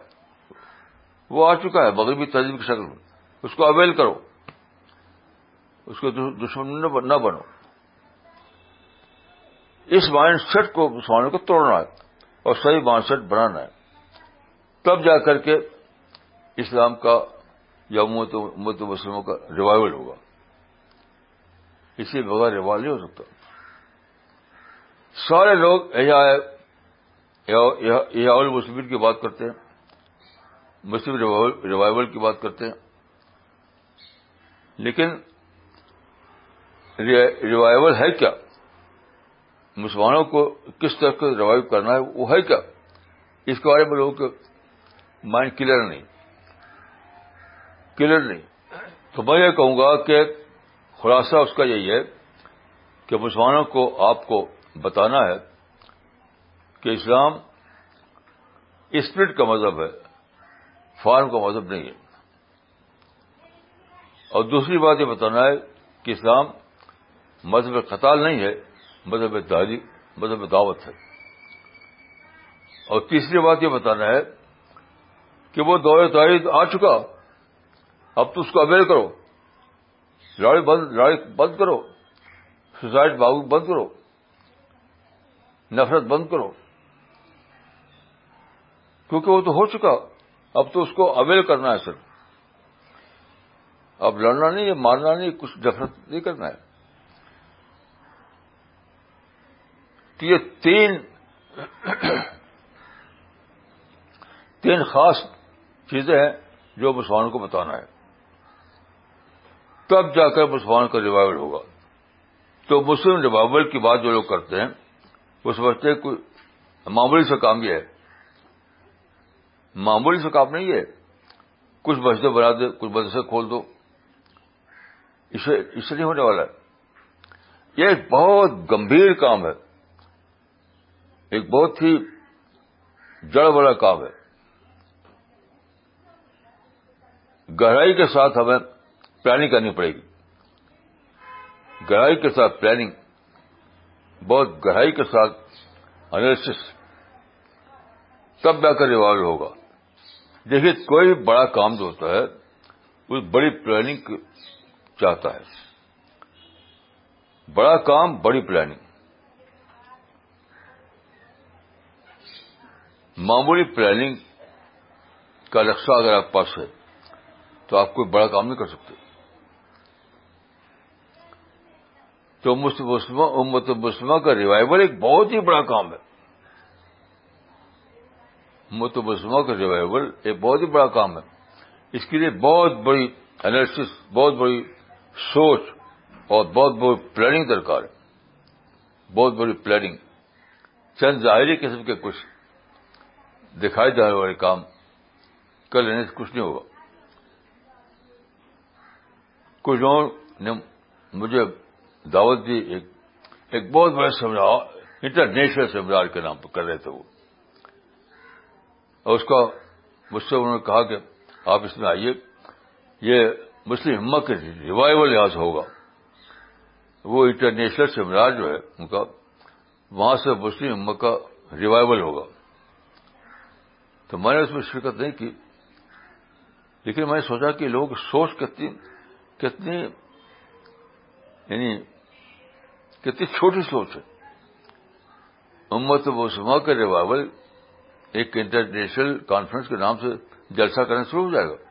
چکا ہے مغربی تہذیب کی شکل میں. اس کو اویل کرو، اس کے دشمن نہ بنو. اس مائنڈ سیٹ کو مسلمانوں کو توڑنا ہے اور صحیح مائنڈ سیٹ بنانا ہے، تب جا کر کے اسلام کا یا امت مسلموں کا ریوائول ہوگا. اسی بغیر ریوائول نہیں ہو سکتا. سارے لوگ المسلمین کی بات کرتے ہیں، مسلم ریوائول کی بات کرتے ہیں، لیکن ریوائول ہے کیا؟ مسلمانوں کو کس طرح سے ریوائو کرنا ہے وہ ہے کیا؟ اس کے بارے میں لوگوں کے مائنڈ کلیئر نہیں. تو میں یہ کہوں گا کہ خلاصہ اس کا یہی ہے کہ مسلمانوں کو آپ کو بتانا ہے کہ اسلام اسپرٹ کا مذہب ہے، فارم کا مذہب نہیں ہے. اور دوسری بات یہ بتانا ہے کہ اسلام مذہب قتال نہیں ہے، مذہب دعوت ہے. اور تیسری بات یہ بتانا ہے کہ وہ دور تائید آ چکا، اب تو اس کو اویل کرو، لڑائی بند کرو، سوسائڈ بند کرو، نفرت بند کرو، کیونکہ وہ تو ہو چکا. اب تو اس کو اویل کرنا ہے صرف. اب لڑنا نہیں ہے، مارنا نہیں، کچھ نفرت نہیں کرنا ہے. تو یہ تین خاص چیزیں ہیں جو مسلمانوں کو بتانا ہے، تب جا کر مسلمانوں کا ریوائول ہوگا. تو مسلم ریوائول کی بات جو لوگ کرتے ہیں وہ سمجھتے ہیں کوئی معمولی سا کام یہ ہے. معمولی سا کام نہیں ہے. کچھ مسجدیں بنا دے، کچھ مدرسے کھول دو، اس سے نہیں ہونے والا ہے. یہ ایک بہت گمبھیر کام ہے، ایک بہت ہی جڑ والا کام ہے. گہرائی کے ساتھ ہمیں پلاننگ کرنی پڑے گی. گہرائی کے ساتھ پلاننگ، بہت گہرائی کے ساتھ انالیسس، تب جا کر ریوائول ہوگا. دیکھیے کوئی بڑا کام جو ہوتا ہے وہ بڑی پلاننگ چاہتا ہے. بڑا کام، بڑی پلاننگ. معمولی پلاننگ کا نقشہ اگر آپ پاس ہے تو آپ کوئی بڑا کام نہیں کر سکتے. تو امت مسلمہ کا ریوائول ایک بہت ہی بڑا کام ہے. امت مسلمہ کا ریوائول ایک بہت ہی بڑا کام ہے. اس کے لیے بہت بڑی انالیسس، بہت بڑی سوچ اور بہت بڑی پلاننگ درکار ہے. بہت بڑی پلاننگ. چند ظاہری قسم کے کچھ دکھائی جانے والے کام کر لینے سے کچھ نہیں ہوگا. کچھ لوگوں نے مجھے دعوت دی ایک بہت بڑے سیمینار، انٹرنیشنل سیمینار کے نام پر کر رہے تھے وہ، اور اس کا مجھ سے انہوں نے کہا کہ آپ اس میں آئیے، یہ مسلم امت کے ریوائول یہاں سے ہوگا. وہ انٹرنیشنل سیمینار جو ہے ان کا، وہاں سے مسلم امت کا ریوائول ہوگا. تو میں نے اس میں شرکت نہیں کی، لیکن میں نے سوچا کہ لوگوں کی سوچ کتنی یعنی کتنی چھوٹی سوچ ہے. امت مسلمہ کا ریوائول ایک انٹرنیشنل کانفرنس کے نام سے جلسہ کرنا شروع ہو جائے گا.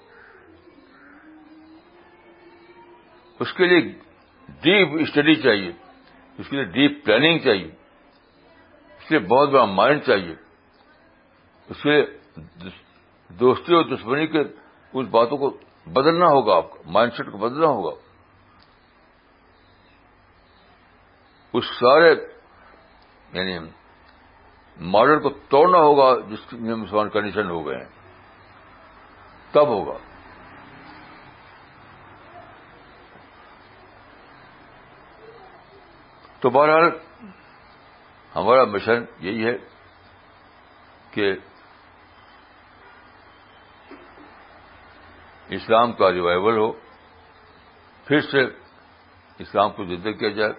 اس کے لیے ڈیپ اسٹڈی چاہیے، اس کے لیے ڈیپ پلاننگ چاہیے، اس کے لیے بہت بڑا مائنڈ چاہیے. اس کے لیے دوستی اور دشمنی کے اس باتوں کو بدلنا ہوگا، آپ کو مائنڈ سیٹ کو بدلنا ہوگا. اس سارے یعنی ماڈل کو توڑنا ہوگا جس میں مسلمان کنڈیشن ہو گئے ہیں, تب ہوگا. تو بہرحال ہمارا مشن یہی ہے کہ اسلام کا ریوائول ہو, پھر سے اسلام کو زندہ کیا جائے,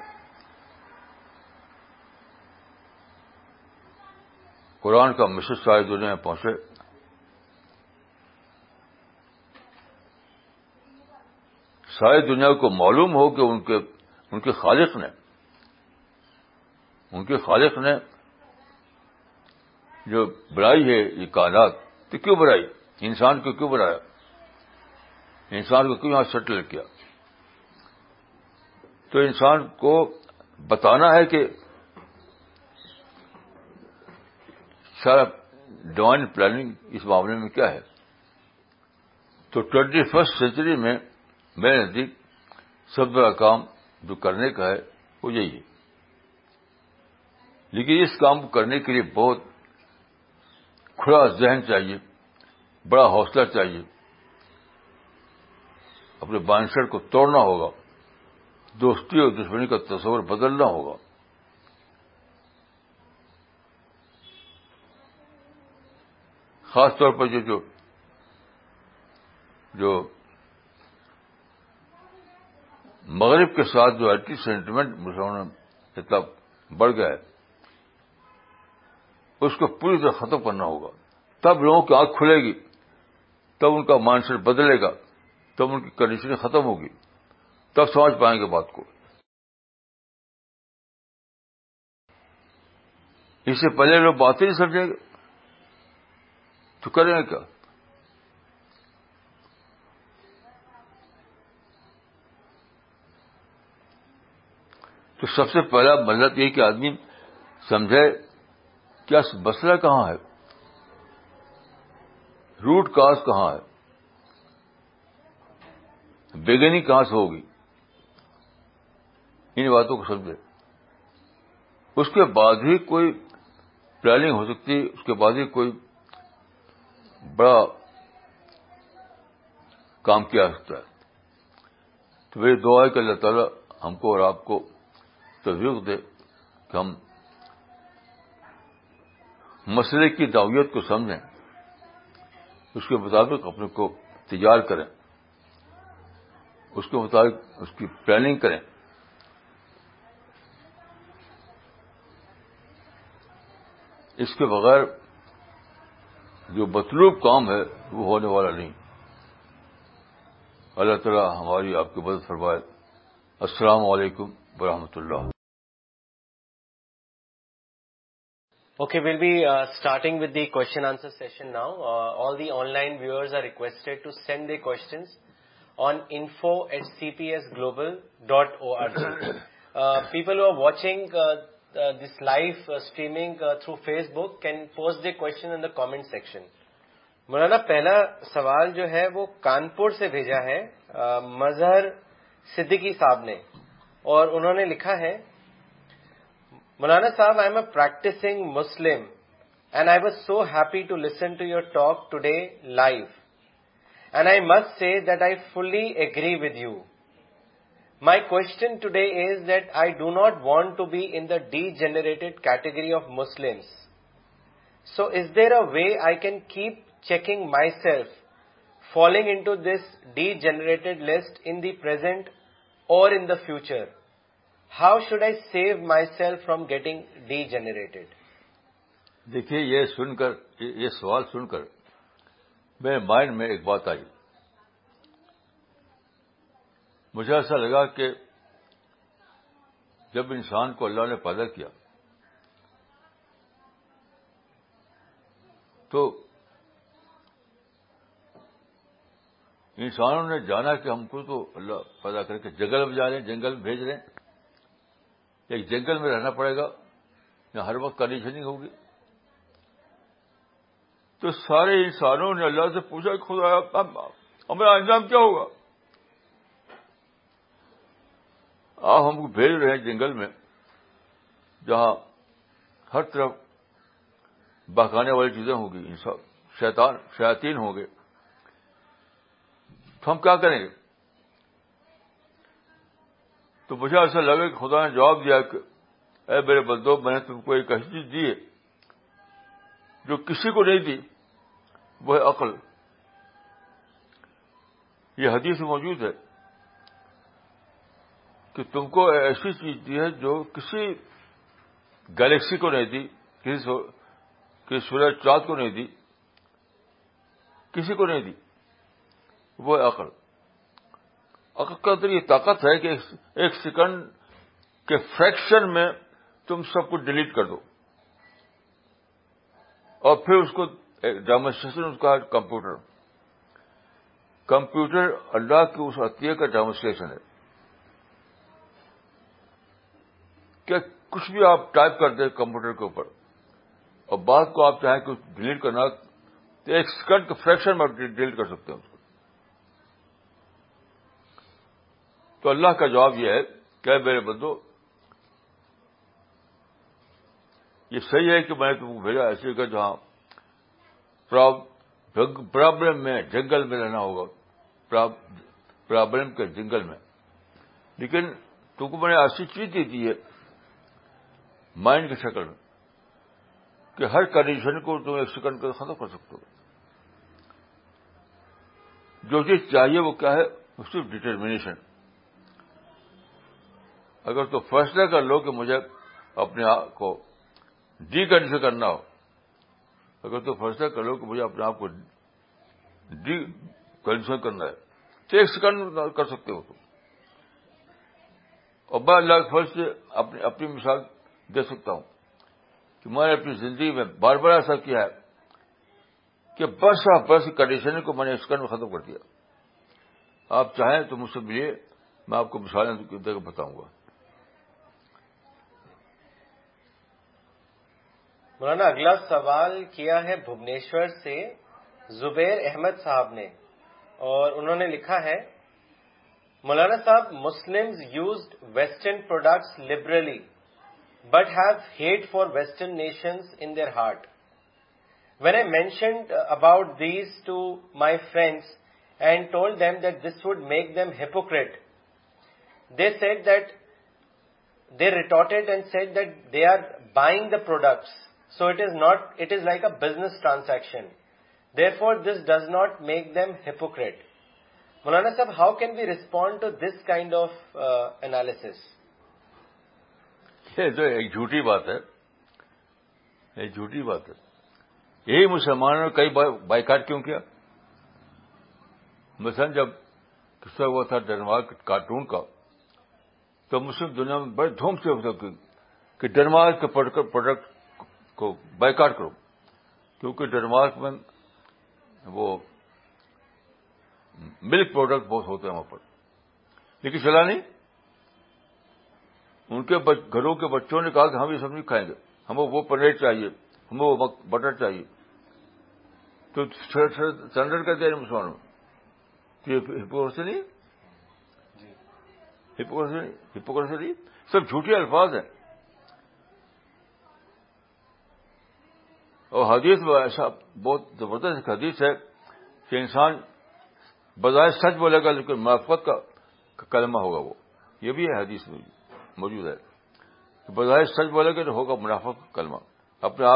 قرآن کا میسج ساری دنیا میں پہنچے, ساری دنیا کو معلوم ہو کہ ان کے خالق نے جو بنائی ہے یہ کائنات, تو کیوں بنائی, انسان کو کیوں بنایا, انسان کو کیوں یہاں سیٹل کیا. تو انسان کو بتانا ہے کہ سارا ڈیوائن پلاننگ اس معاملے میں کیا ہے. تو 21 سینچری میں میرے نزدیک سب سے بڑا کام جو کرنے کا ہے وہ یہی ہے. لیکن اس کام کو کرنے کے لیے بہت کھلا ذہن چاہیے, بڑا حوصلہ چاہیے, اپنے مائنڈ سیٹ کو توڑنا ہوگا, دوستی اور دشمنی کا تصور بدلنا ہوگا. خاص طور پر جو مغرب کے ساتھ جو اینٹی سینٹیمنٹ مسلمانوں میں اتنا بڑھ گیا ہے, اس کو پوری طرح ختم کرنا ہوگا. تب لوگوں کی آنکھ کھلے گی, تب ان کا مائنڈ سیٹ بدلے گا, تب ان کی کنڈیشنیں ختم ہوگی, تب سمجھ پائیں گے بات کو. اس سے پہلے لوگ باتیں نہیں سمجھیں گے تو کریں گے کیا. تو سب سے پہلا مطلب یہ کہ آدمی سمجھے کیا مسئلہ کہاں ہے, روٹ کاز کہاں ہے, بگننگ کہاں سے ہوگی, ان باتوں کو سمجھے. اس کے بعد ہی کوئی پلاننگ ہو سکتی ہے, اس کے بعد ہی کوئی بڑا کام کیا سکتا ہے. تو میری دعا ہے کہ اللہ تعالیٰ ہم کو اور آپ کو توفیق دے کہ ہم مسئلے کی نوعیت کو سمجھیں, اس کے مطابق اپنے کو تیار کریں, اس کے مطابق اس کی پلاننگ کریں. اس کے بغیر جو مطلوب کام ہے وہ ہونے والا نہیں. اللہ تعالیٰ ہماری آپ کی مدد فرمائے. السلام علیکم ورحمۃ اللہ. Okay, we'll be starting with the question answer session now. All the online viewers are requested to send their questions on info@cpsglobal.org. People who are watching this live streaming through Facebook can post their question in the comment section. مولانا پہلا سوال جو ہے وہ کانپور سے بھیجا ہے مظہر صدیقی صاحب نے, اور انہوں نے لکھا ہے, مولانا صاحب, I am a practicing Muslim and I was so happy to listen to your talk today live. And I must say that I fully agree with you. My question today is that I do not want to be in the degenerated category of Muslims. So is there a way I can keep checking myself falling into this degenerated list in the present or in the future? How should I save myself from getting degenerated? دیکھیے, یہ سوال سن کر میرے mind میں ایک بات آئی. مجھے ایسا لگا کہ جب انسان کو اللہ نے پیدا کیا تو انسانوں نے جانا کہ ہم کو تو اللہ پیدا کر کے جنگل میں جا رہے ہیں, جنگل میں بھیج رہے ہیں, ایک جنگل میں رہنا پڑے گا, یہاں ہر وقت کنڈیشننگ ہوگی. تو سارے انسانوں نے اللہ سے پوچھا کہ خدا ہمارا انجام کیا ہوگا, آپ ہم کو بھیج رہے ہیں جنگل میں جہاں ہر طرف بہکانے والی چیزیں ہوں گی، انسان شیاطین ہوں گے، تو ہم کیا کریں گے؟ تو مجھے ایسا لگا کہ خدا نے جواب دیا کہ اے میرے بندو، میں نے تم کو ایک ایسی چیز دی ہے جو کسی کو نہیں دی، وہ ہے عقل. یہ حدیث میں موجود ہے کہ تم کو ایسی چیز دی ہے جو کسی گلیکسی کو نہیں دی، کسی سورج چاند کو نہیں دی، کسی کو نہیں دی، وہ ہے عقل. عقل کے اندر یہ طاقت ہے کہ ایک سیکنڈ کے فریکشن میں تم سب کو ڈیلیٹ کر دو، اور پھر اس کو ڈیمونسٹریشن اس کا کمپیوٹر اللہ کی اس عطیہ کا ڈیمونسٹریشن ہے کہ کچھ بھی آپ ٹائپ کر دیں کمپیوٹر کے اوپر، اور بعد کو آپ چاہیں کہ ڈیلیٹ کرنا، تو ایک سیکنڈ کے فریکشن میں آپ ڈیلیٹ کر سکتے ہیں اس کو. تو اللہ کا جواب یہ ہے کہ میرے بندو، یہ صحیح ہے کہ میں نے تم کو بھیجا ایسی جگہ جہاں پرابلم میں جنگل میں رہنا ہوگا، پرابلم کے جنگل میں، لیکن تم کو میں نے ایسی چیز دی ہے مائنڈ کی شکل میں کہ ہر کنڈیشن کو تم ایک سیکنڈ کے ختم کر سکتے ہو. جو چیز چاہیے وہ کیا ہے؟ صرف ڈٹرمنیشن. اگر تو فیصلہ کر لو کہ مجھے اپنے آپ کو ڈی کنڈیشن کرنا ہو، اگر تو فیصلہ کر لو کہ مجھے اپنے آپ کو ڈی کنڈیشن کرنا ہے، تو ایک سیکنڈ کر سکتے ہو تم. اور میں اللہ کے فضل سے اپنی مثال دے سکتا ہوں کہ میں نے اپنی زندگی میں بار بار ایسا کیا ہے کہ بس کنڈیشن کو میں نے ایک سیکنڈ میں ختم کر دیا. آپ چاہیں تو مجھ سے ملیے، میں آپ کو مثالیں دے کر بتاؤں گا. مولانا اگلا سوال کیا ہے بھبنیشور سے زبیر احمد صاحب نے، اور انہوں نے لکھا ہے، مولانا صاحب، Muslims used western products liberally but have hate for Western nations in their heart. When I mentioned about these to my friends and told them that this would make them hypocrite, they said that they retorted and said that they are buying the products, so it is like a business transaction. Therefore, this does not make them hypocrite. Maulana Sahab, how can we respond to this kind of analysis? یہ تو ایک جھوٹی بات ہے، ایک جھوٹی بات ہے. یہی مسلمانوں نے کئی بائیکاٹ کیوں کیا؟ مثلا جب قصہ ہوا تھا ڈنمارک کارٹون کا، تو مسلم دنیا میں بڑے دھوم سے ہوتا کہ ڈنمارک کے پروڈکٹ کو بائیکاٹ کرو، کیونکہ ڈنمارک میں وہ ملک پروڈکٹ بہت ہوتے ہیں وہاں پر، لیکن چلا نہیں. ان کے گھروں کے بچوں نے کہا کہ ہم یہ سب نہیں کھائیں گے، ہمیں وہ پنیر چاہیے، ہمیں وہ بٹر چاہیے. تو سرنڈر کر دیا مسلمانوں. یہ ہپوکریسی نہیں، ہپوکریسی نہیں، سب جھوٹے الفاظ ہیں. اور حدیث میں ایسا بہت زبردست حدیث ہے کہ انسان بظاہر سچ بولے گا لیکن منافقت کا کلمہ ہوگا. وہ یہ بھی ہے حدیث میں موجود ہے کہ بظاہر سچ بولے گا تو ہوگا منافق کا کلمہ، اپنے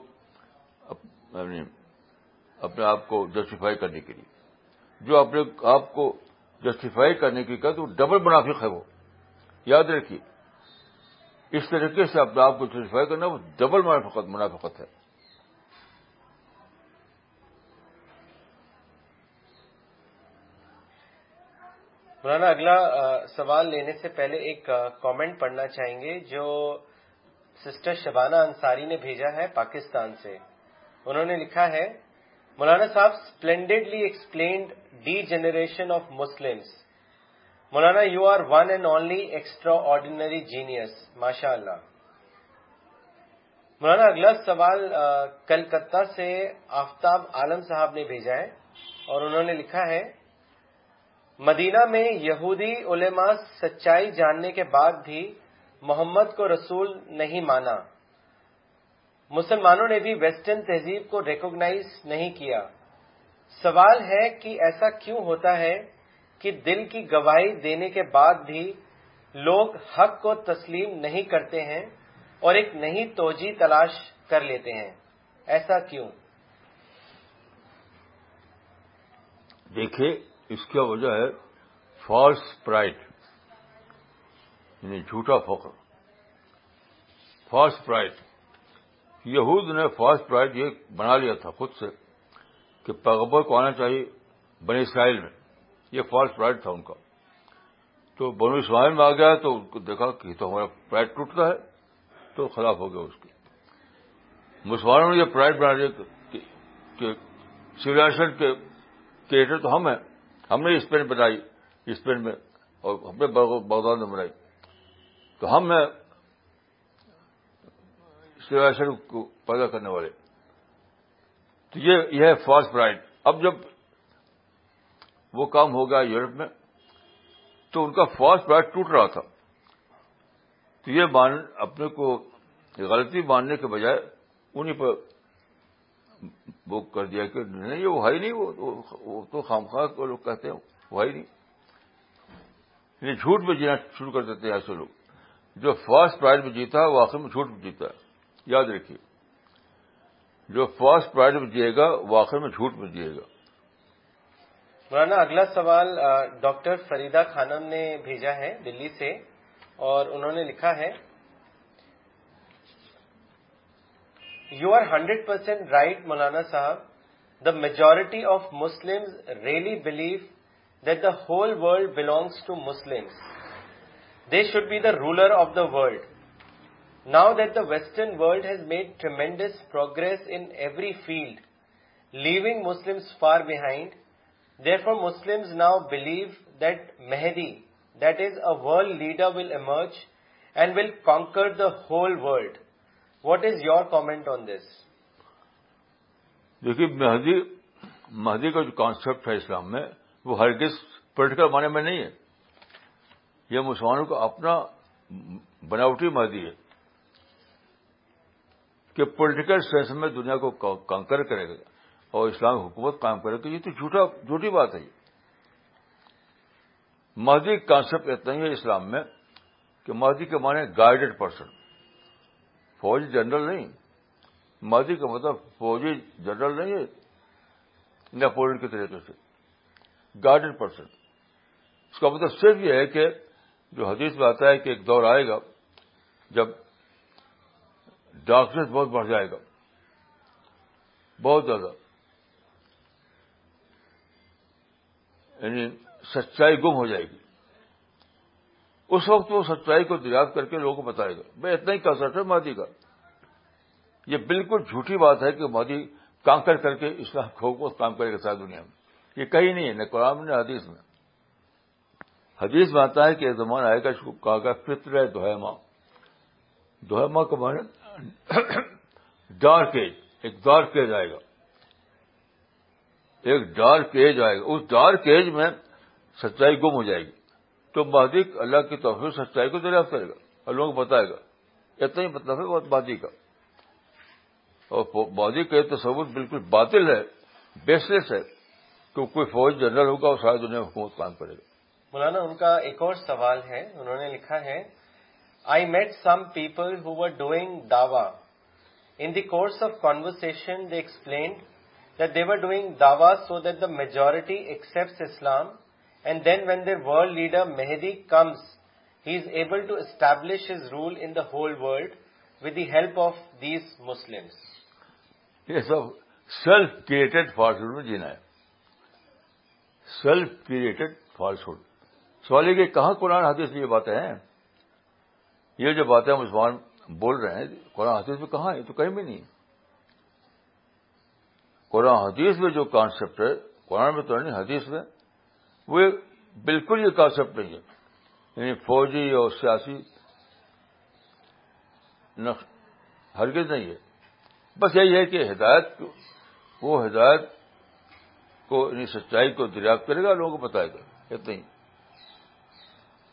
آپ کو جسٹیفائی کرنے کے لیے. جو اپنے آپ کو جسٹیفائی کرنے کی تو ڈبل منافق ہے. وہ یاد رکھیے، اس طریقے سے اپنے آپ کو جسٹیفائی کرنا وہ ڈبل منافقت ہے. مولانا اگلا سوال لینے سے پہلے ایک کامنٹ پڑھنا چاہیں گے جو سسٹر شبانہ انصاری نے بھیجا ہے پاکستان سے. انہوں نے لکھا ہے، مولانا صاحب splendidly explained the generation of Muslims. مولانا you are one and only extraordinary genius, ماشاء اللہ. مولانا اگلا سوال کلکتہ سے آفتاب عالم صاحب نے بھیجا ہے، اور انہوں نے لکھا ہے، مدینہ میں یہودی علماء سچائی جاننے کے بعد بھی محمد کو رسول نہیں مانا. مسلمانوں نے بھی ویسٹرن تہذیب کو ریکوگنائز نہیں کیا. سوال ہے کہ ایسا کیوں ہوتا ہے کہ دل کی گواہی دینے کے بعد بھی لوگ حق کو تسلیم نہیں کرتے ہیں اور ایک نئی توجہ تلاش کر لیتے ہیں؟ ایسا کیوں؟ دیکھیے اس کی وجہ ہے فالس پرائڈ، یعنی جھوٹا فخر. فالس پرائڈ، یہود نے فالس پرائڈ یہ بنا لیا تھا خود سے کہ پیغمبر کو آنا چاہیے بنی اسرائیل میں. یہ فالس پرائڈ تھا ان کا. تو بنی اسرائیل میں آ گیا تو ان کو دیکھا کہ تو ہمارا پرائڈ ٹوٹتا ہے، تو خلاف ہو گیا اس کے. مسلمانوں نے یہ پرائڈ بنا لیا کہ سویلائزیشن کے کریٹر تو ہم ہیں، ہم نے اسپین بنائی اسپین میں، اور ہم نے بغداد میں بنائی، تو ہم ہیں سویلائزیشن کو پیدا کرنے والے. تو یہ ہے فالس پرائڈ. اب جب وہ کام ہو گیا یورپ میں تو ان کا فالس پرائڈ ٹوٹ رہا تھا. تو یہ اپنے کو غلطی ماننے کے بجائے انہیں پر وہ کر دیا کہ نہیں وہ ہے ہی نہیں، وہ تو خامخواہ کو لوگ کہتے ہیں وہ ہے ہی نہیں. یعنی جھوٹ میں جینا شروع کر دیتے ہیں ایسے لوگ. جو فالس پرائڈ میں جیتا ہے وہ آخر میں جھوٹ میں جیتا ہے. یاد رکھیے، جو فالس پرائڈ میں جیے گا وہ آخر میں جھوٹ میں جیے گا. مولانا اگلا سوال ڈاکٹر فریدہ خانم نے بھیجا ہے دلی سے، اور انہوں نے لکھا ہے، یو آر 100% رائٹ مولانا صاحب. The majority of Muslims really believe that the whole world belongs to Muslims. They should be the ruler of the world. Now that the Western world has made tremendous progress in every field, leaving Muslims far behind, therefore Muslims now believe that Mahdi, that is a world leader, will emerge and will conquer the whole world. What is your comment on this? دیکھیے مہدی کا جو concept ہے اسلام میں وہ ہرگز political معنی میں نہیں ہے. یہ مسلمانوں کا اپنا بناوٹی مہدی ہے کہ پولیٹیکل سینس میں دنیا کو کانکر کرے گا اور اسلامی حکومت قائم کرے گا. یہ تو جھوٹی بات ہے. مہدی کانسیپٹ اتنا ہی ہے اسلام میں کہ مہدی کے معنی گائیڈڈ پرسن، فوجی جنرل نہیں. مہدی کا مطلب فوجی جنرل نہیں ہے نیپولین کے طریقے سے، گائیڈڈ پرسن. اس کا مطلب صرف یہ ہے کہ جو حدیث میں آتا ہے کہ ایک دور آئے گا جب ڈارکنیس بہت بڑھ جائے گا، بہت زیادہ، یعنی سچائی گم ہو جائے گی. اس وقت وہ سچائی کو دریافت کر کے لوگوں کو بتائے گا. میں اتنا ہی کنسرٹ ہے مہدی کا. یہ بالکل جھوٹی بات ہے کہ مہدی کانکر کر کے اسلام کو کام کرے گا ساری دنیا میں. یہ کہیں نہیں ہے، نہ قرآن میں نہ حدیث میں. حدیث میں آتا ہے کہ ایک زمانہ آئے گا اس کو کہا گیا فطر دوہما. دوہما کا معنی ڈارک ایج. ایک ڈارک ایج آئے گا، ایک ڈارک ایج آئے گا. اس ڈارک ایج میں سچائی گم ہو جائے گی. تو مہدی اللہ کی توفیق سچائی کو دریافت کرے گا اور لوگوں کو بتائے گا. اتنا ہی مطلب ہے مہدی کا. اور مہدی کا یہ تصور بالکل باطل ہے، بیس لیس ہے کہ کوئی فوج جنرل ہوگا اور ساری دنیا میں حکومت قائم کرے گا. مولانا ان کا ایک اور سوال ہے، انہوں نے لکھا ہے، I met some people who were doing dawa. In the course of conversation, they explained that they were doing dawa so that the majority accepts Islam, and then when their world leader Mahdi comes, he is able to establish his rule in the whole world with the help of these Muslims. یہ سب self created falsehood میں جینا ہے. Self created falsehood. سوال یہ کہ کہاں قرآن حدیث میں یہ باتیں ہیں؟ یہ جو باتیں مسلمان بول رہے ہیں قرآن حدیث میں کہاں ہے؟ تو کہیں بھی نہیں. قرآن حدیث میں جو کانسیپٹ ہے، قرآن میں تو نہیں حدیث میں، وہ بالکل یہ کانسیپٹ نہیں ہے. یعنی فوجی اور سیاسی ہرگز نہیں ہے. بس یہی ہے کہ وہ ہدایت کو یعنی سچائی کو دریافت کرے گا، لوگوں کو بتائے گا. اتنا ہی.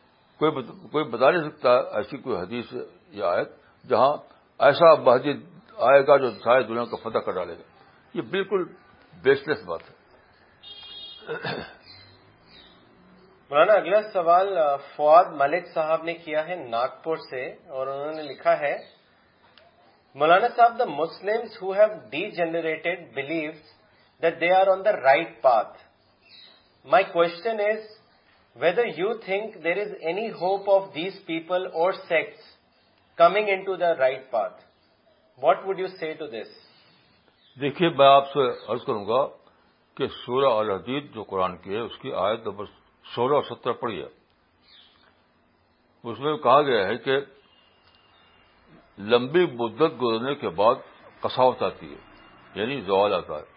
کوئی بتا نہیں سکتا ایسی کوئی حدیث یا آیت جہاں ایسا مہدی آئے گا جو ساری دنیا کو فتح کر ڈالے گا. یہ بالکل بیس لیس بات ہے. مولانا اگلا سوال فواد ملک صاحب نے کیا ہے ناگپور سے, اور انہوں نے لکھا ہے مولانا صاحب, the Muslims who have degenerated believes that they are on the right path. My question is whether you think there is any hope of these people or sects coming into the right path. What would you say to this? دیکھیے, میں آپ سے عرض کروں گا کہ سورہ الحدید جو قرآن کی ہے اس کی آیت نمبر 16 اور 17 پڑھی ہے. اس میں کہا گیا ہے کہ لمبی مدت گزرنے کے بعد قساوت آتی ہے, یعنی زوال آتا ہے.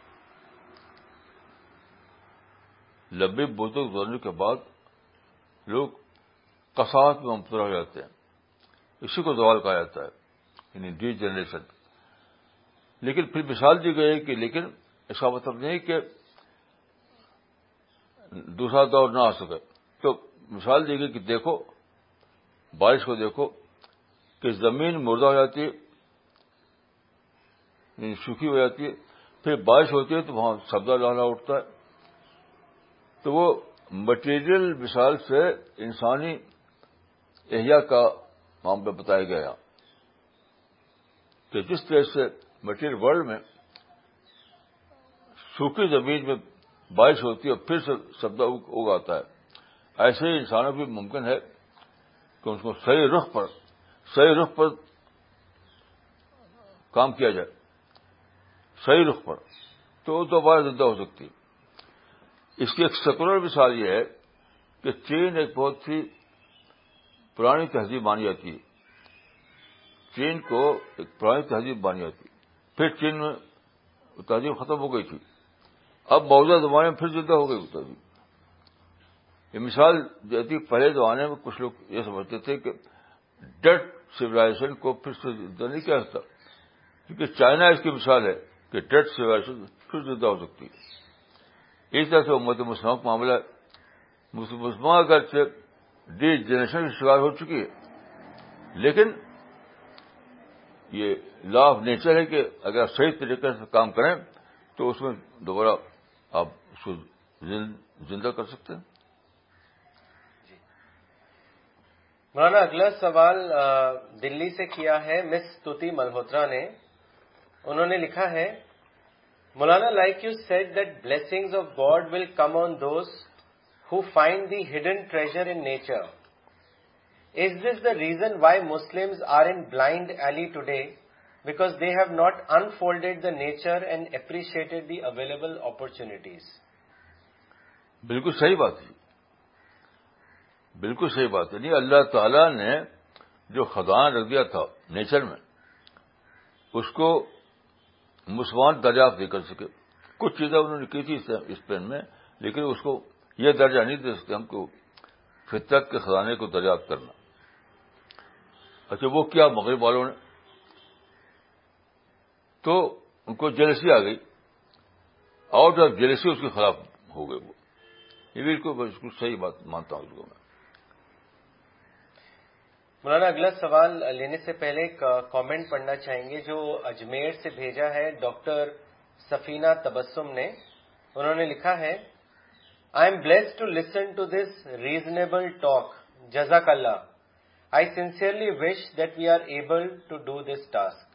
لمبی مدت گزرنے کے بعد لوگ قساوت میں مبتلا ہو جاتے ہیں, اسی کو زوال کہا جاتا ہے, یعنی ڈی جنریشن. لیکن پھر مثال دی گئی کہ لیکن اس کا مطلب نہیں کہ دوسرا دور نہ آ سکے. تو مثال دی گئی کہ دیکھو بارش کو, دیکھو کہ زمین مردہ ہو جاتی ہے, یعنی سوکھی ہو جاتی ہے, پھر بارش ہوتی ہے تو وہاں سبزہ لہرا اٹھتا ہے. تو وہ مٹیریل مثال سے انسانی احیاء کا معاملہ بتایا گیا کہ جس طرح سے مٹیریل ورلڈ میں سوکھی زمین میں بارش ہوتی ہے اور پھر سے سبزہ اگاتا ہے, ایسے ہی انسانوں بھی ممکن ہے کہ اس کو صحیح رخ پر کام کیا جائے, صحیح رخ پر, تو وہ دوبارہ زندہ ہو سکتی ہے. اس کی ایک سیکولر مثال یہ ہے کہ چین ایک بہت سی پرانی تہذیب مانی جاتی ہے. چین کو ایک پرانی تہذیب مانی جاتی ہے, پھر چین میں تہذیب ختم ہو گئی تھی, اب موجودہ زمانے میں پھر زندہ ہو گئی وہ تہذیب. یہ مثال دیتی, پہلے زمانے میں کچھ لوگ یہ سمجھتے تھے کہ ڈیڈ سویلائزیشن کو پھر سے زندہ نہیں کیا جاتا, کیونکہ چائنا اس کی مثال ہے کہ ڈیڈ سویلائزیشن پھر زندہ ہو سکتی ہے. اس طرح سے امت مسلمہ کا معاملہ, مسلمہ اگرچہ ڈی جنریشن کا شکار ہو چکی ہے, لیکن یہ لا آف نیچر ہے کہ اگر آپ صحیح طریقے سے کام کریں تو اس میں دوبارہ آپ اس کو زندہ کر سکتے ہیں. مولانا اگلا سوال دلی سے کیا ہے مس ستوتی ملہوترا نے. انہوں نے لکھا ہے مولانا, like you said that blessings of God will come on those who find the hidden treasure in nature. Is this the reason why Muslims are in blind alley today? Because they have not unfolded the nature and appreciated the available opportunities. بالکل صحیح بات ہے, بالکل صحیح بات ہے. نہیں, اللہ تعالیٰ نے جو خزانہ رکھ دیا تھا نیچر میں, اس کو مسلمان دریافت نہیں کر سکے. کچھ چیزیں انہوں نے کی تھی اس پین میں, لیکن اس کو یہ درجہ نہیں دے سکتے ہم کو فطرت کے خزانے کو دریافت کرنا. اچھا, وہ کیا مغرب والوں نے, تو ان کو جیلسی آ گئی, آؤٹ آف جیلسی اس کے خلاف ہو گئے. وہ یہ بالکل صحیح بات مانتا ہوں اس کو میں. مولانا اگلا سوال لینے سے پہلے ایک کامنٹ پڑھنا چاہیں گے جو اجمیر سے بھیجا ہے ڈاکٹر سفینہ تبسم نے. انہوں نے لکھا ہے I am blessed to listen to this reasonable talk, جزاک اللہ. I sincerely wish that we are able to do this task.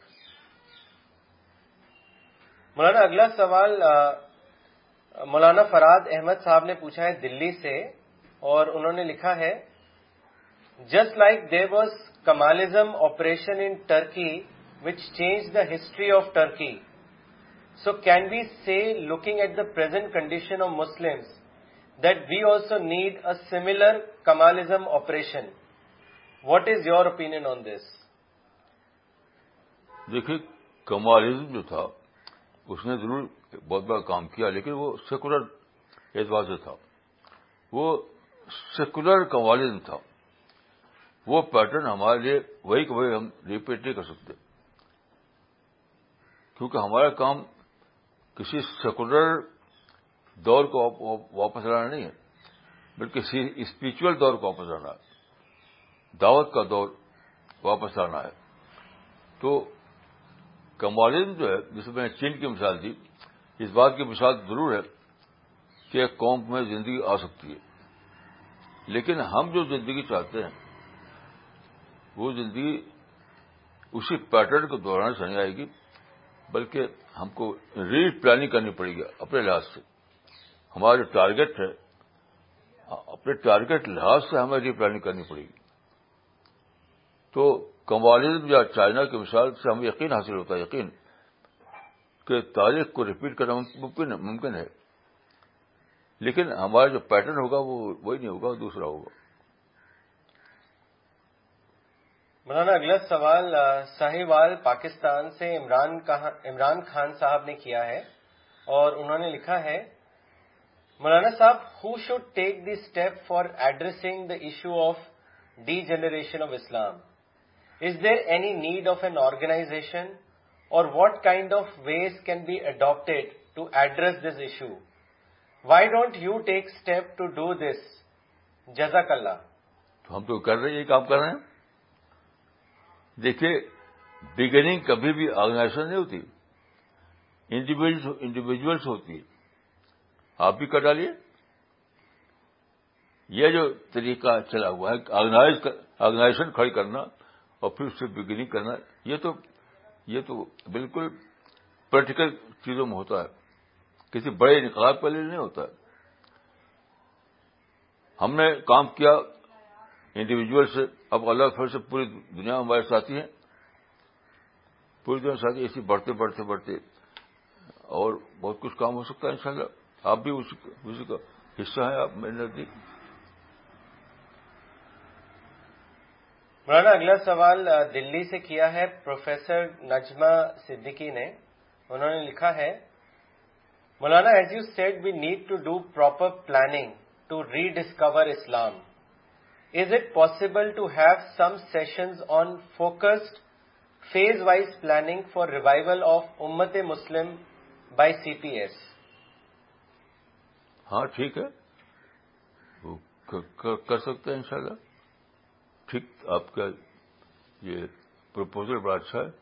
مولانا اگلا سوال مولانا فراد احمد صاحب نے پوچھا ہے دلی سے, اور انہوں نے لکھا ہے Just like there was Kemalism operation in Turkey which changed the history of Turkey, so can we say, looking at the present condition of Muslims, that we also need a similar Kemalism operation? What is your opinion on this? دیکھیے, Kemalism جو تھا اس نے ضرور بہت بڑا کام کیا, لیکن وہ سیکولر اعتبار سے تھا. وہ سیکولر کمالزم تھا. وہ پیٹرن ہمارے لیے وہی کہ وہی ہم ریپیٹ نہیں کر سکتے, کیونکہ ہمارا کام کسی سیکولر دور کو واپس لانا نہیں ہے, بلکہ اسپرچل دور کو واپس لانا ہے, دعوت کا دور واپس لانا ہے. تو کمالزم جو ہے، جس میں نے چین کی مثال دی، اس بات کی مثال ضرور ہے کہ ایک قوم میں زندگی آ سکتی ہے، لیکن ہم جو زندگی چاہتے ہیں وہ زندگی اسی پیٹرن کو دہرانے سے نہیں آئے گی، بلکہ ہم کو ری پلاننگ کرنی پڑے گی اپنے لحاظ سے. ہمارا جو ٹارگیٹ ہے، اپنے ٹارگیٹ لحاظ سے ہمیں ری پلاننگ کرنی پڑے گی. تو کمالزم یا چائنا کی مثال سے ہمیں یقین حاصل ہوتا ہے، یقین کہ تاریخ کو ریپیٹ کرنا ممکن ہے، لیکن ہمارا جو پیٹرن ہوگا وہ وہی نہیں ہوگا، دوسرا ہوگا. مولانا اگلا سوال ساہیوال پاکستان سے عمران خان صاحب نے کیا ہے، اور انہوں نے لکھا ہے، مولانا صاحب، who should take the step for addressing the issue of degeneration of Islam? Is there any need of an organization, or what kind of ways can be adopted to address this issue? Why don't you take step to do this? Jazakallah. تو ہم تو کر رہے ہیں، یہ کام کر رہے ہیں. دیکھیے، بگننگ کبھی بھی آرگنائزیشن نہیں ہوتی، انڈیویجولس ہوتی ہے. آپ بھی کر ڈالیے. یہ جو طریقہ چلا ہوا ہے آرگنائزیشن کھڑی کرنا اور پھر اس سے بگننگ کرنا، یہ تو بالکل پریکٹیکل چیزوں میں ہوتا ہے، کسی بڑے انقلاب کے لیے نہیں ہوتا ہے. ہم نے کام کیا انڈیویجول سے، اب اللہ پھر سے پوری دنیا ہمارے ساتھی ہیں، پوری دنیا ساتھی، اسی بڑھتے بڑھتے بڑھتے اور بہت کچھ کام ہو سکتا ہے انشاءاللہ. آپ بھی اسی کا حصہ ہیں، آپ میرے نزدیک. مولانا اگلا سوال دلی سے کیا ہے پروفیسر نجمہ صدیقی نے. انہوں نے لکھا ہے، مولانا as you said we need to do proper planning to rediscover Islam. Is it possible to have some sessions on focused phase-wise planning for revival of Ummat-e-Muslim by CPS? ہاں ٹھیک ہے، وہ کر سکتے ہیں انشاءاللہ. ٹھیک، آپ کا یہ پروپوزل بڑا اچھا ہے.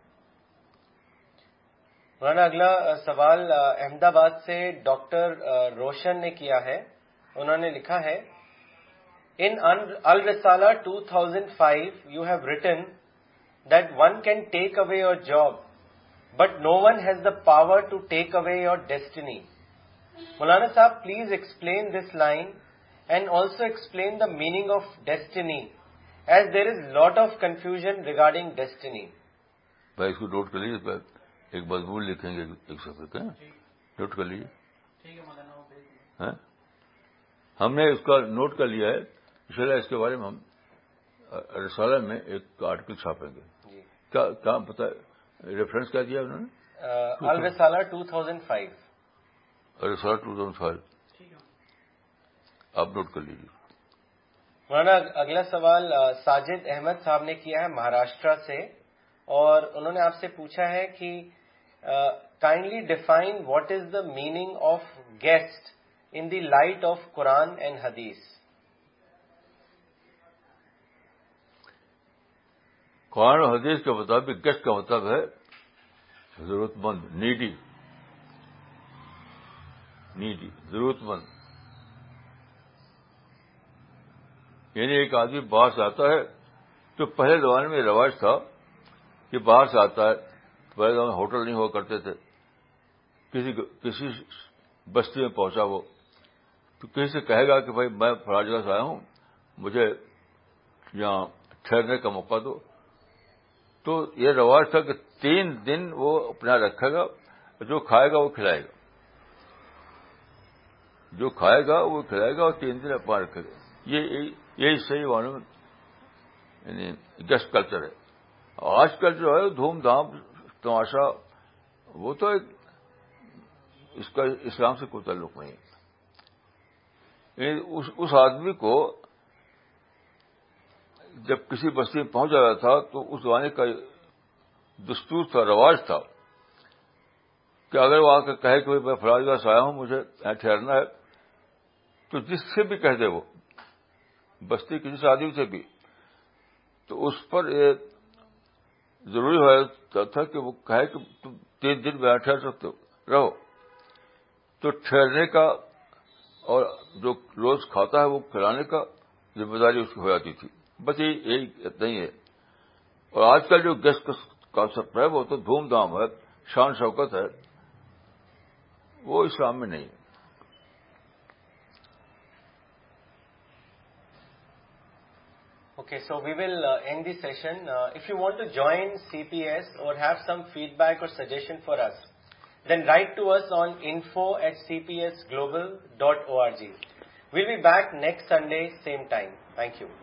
مولانا اگلا سوال احمد آباد سے ڈاکٹر روشن نے کیا ہے. انہوں نے لکھا ہے، In Al-Risala 2005, you have written that one can take away your job, but no one has the power to take away your destiny. Maulana Sahab, please explain this line and also explain the meaning of destiny, as there is lot of confusion regarding destiny. بھائی اس کو note کر لیجیے، ایک مضمون لکھیں گے ایک صفحے کا، نوٹ کر لیجیے. ہم نے اس کا نوٹ کر لیا ہے، انشاءاللہ اس کے بارے میں ہم رسالہ میں ایک آرٹیکل چھاپیں گے. کیا پتا ریفرنس کیا دیا انہوں نے؟ الرسالہ 2005. رسالہ 2005 آپ نوٹ کر لیجیے. مولانا اگلا سوال ساجد احمد صاحب نے کیا ہے مہاراشٹر سے، اور انہوں نے آپ سے پوچھا ہے کہ kindly define what is the meaning of guest in the light of Quran and hadith. قرآن و حدیث کے مطابق گیسٹ کا مطلب ہے ضرورت مند، نیڈی، ضرورت مند. یعنی ایک آدمی باہر سے آتا ہے، تو پہلے زمانے میں رواج تھا کہ باہر سے آتا ہے، پہلے زمانے میں ہوٹل نہیں ہوا کرتے تھے، کسی بستی میں پہنچا وہ تو کسی سے کہے گا کہ بھائی میں فلاں جگہ سے آیا ہوں، مجھے یہاں ٹھہرنے کا موقع دو. تو یہ رواج تھا کہ 3 دن وہ اپنا رکھے گا، جو کھائے گا وہ کھلائے گا، جو کھائے گا وہ کھلائے گا، اور 3 دن اپنا رکھے گا. یہی صحیح معنوں میں یعنی گیسٹ کلچر ہے. آج کل جو ہے دھوم دھام تماشا، وہ تو اس کا اسلام سے کوئی تعلق نہیں ہے. اس آدمی کو جب کسی بستی میں پہنچ جاتا تھا تو اس زمانے کا دستور تھا، رواج تھا کہ اگر وہ آ کے کہے کہ میں فلاں جگہ سے آیا ہوں، مجھے یہاں ٹھہرنا ہے، تو جس سے بھی کہہ دے، وہ بستی کسی آدمی سے بھی، تو اس پر ضروری ہوا تھا کہ وہ کہے کہ تم 3 دن میں ٹھہر سکتے ہو، رہو. تو ٹھہرنے کا اور جو روز کھاتا ہے وہ کھلانے کا ذمہ داری اس کی ہو جاتی تھی. بس یہی اتنا ہی ہے. اور آج کل جو گیسٹ کانسیپٹ ہے وہ تو دھوم دھام ہے، شان شوکت ہے، وہ اسلام میں نہیں ہے. Okay, so we will end the session. If you want to join CPS or have some feedback or suggestion for us, then write to us on info@cpsglobal.org. We'll be back next Sunday, same time. Thank you.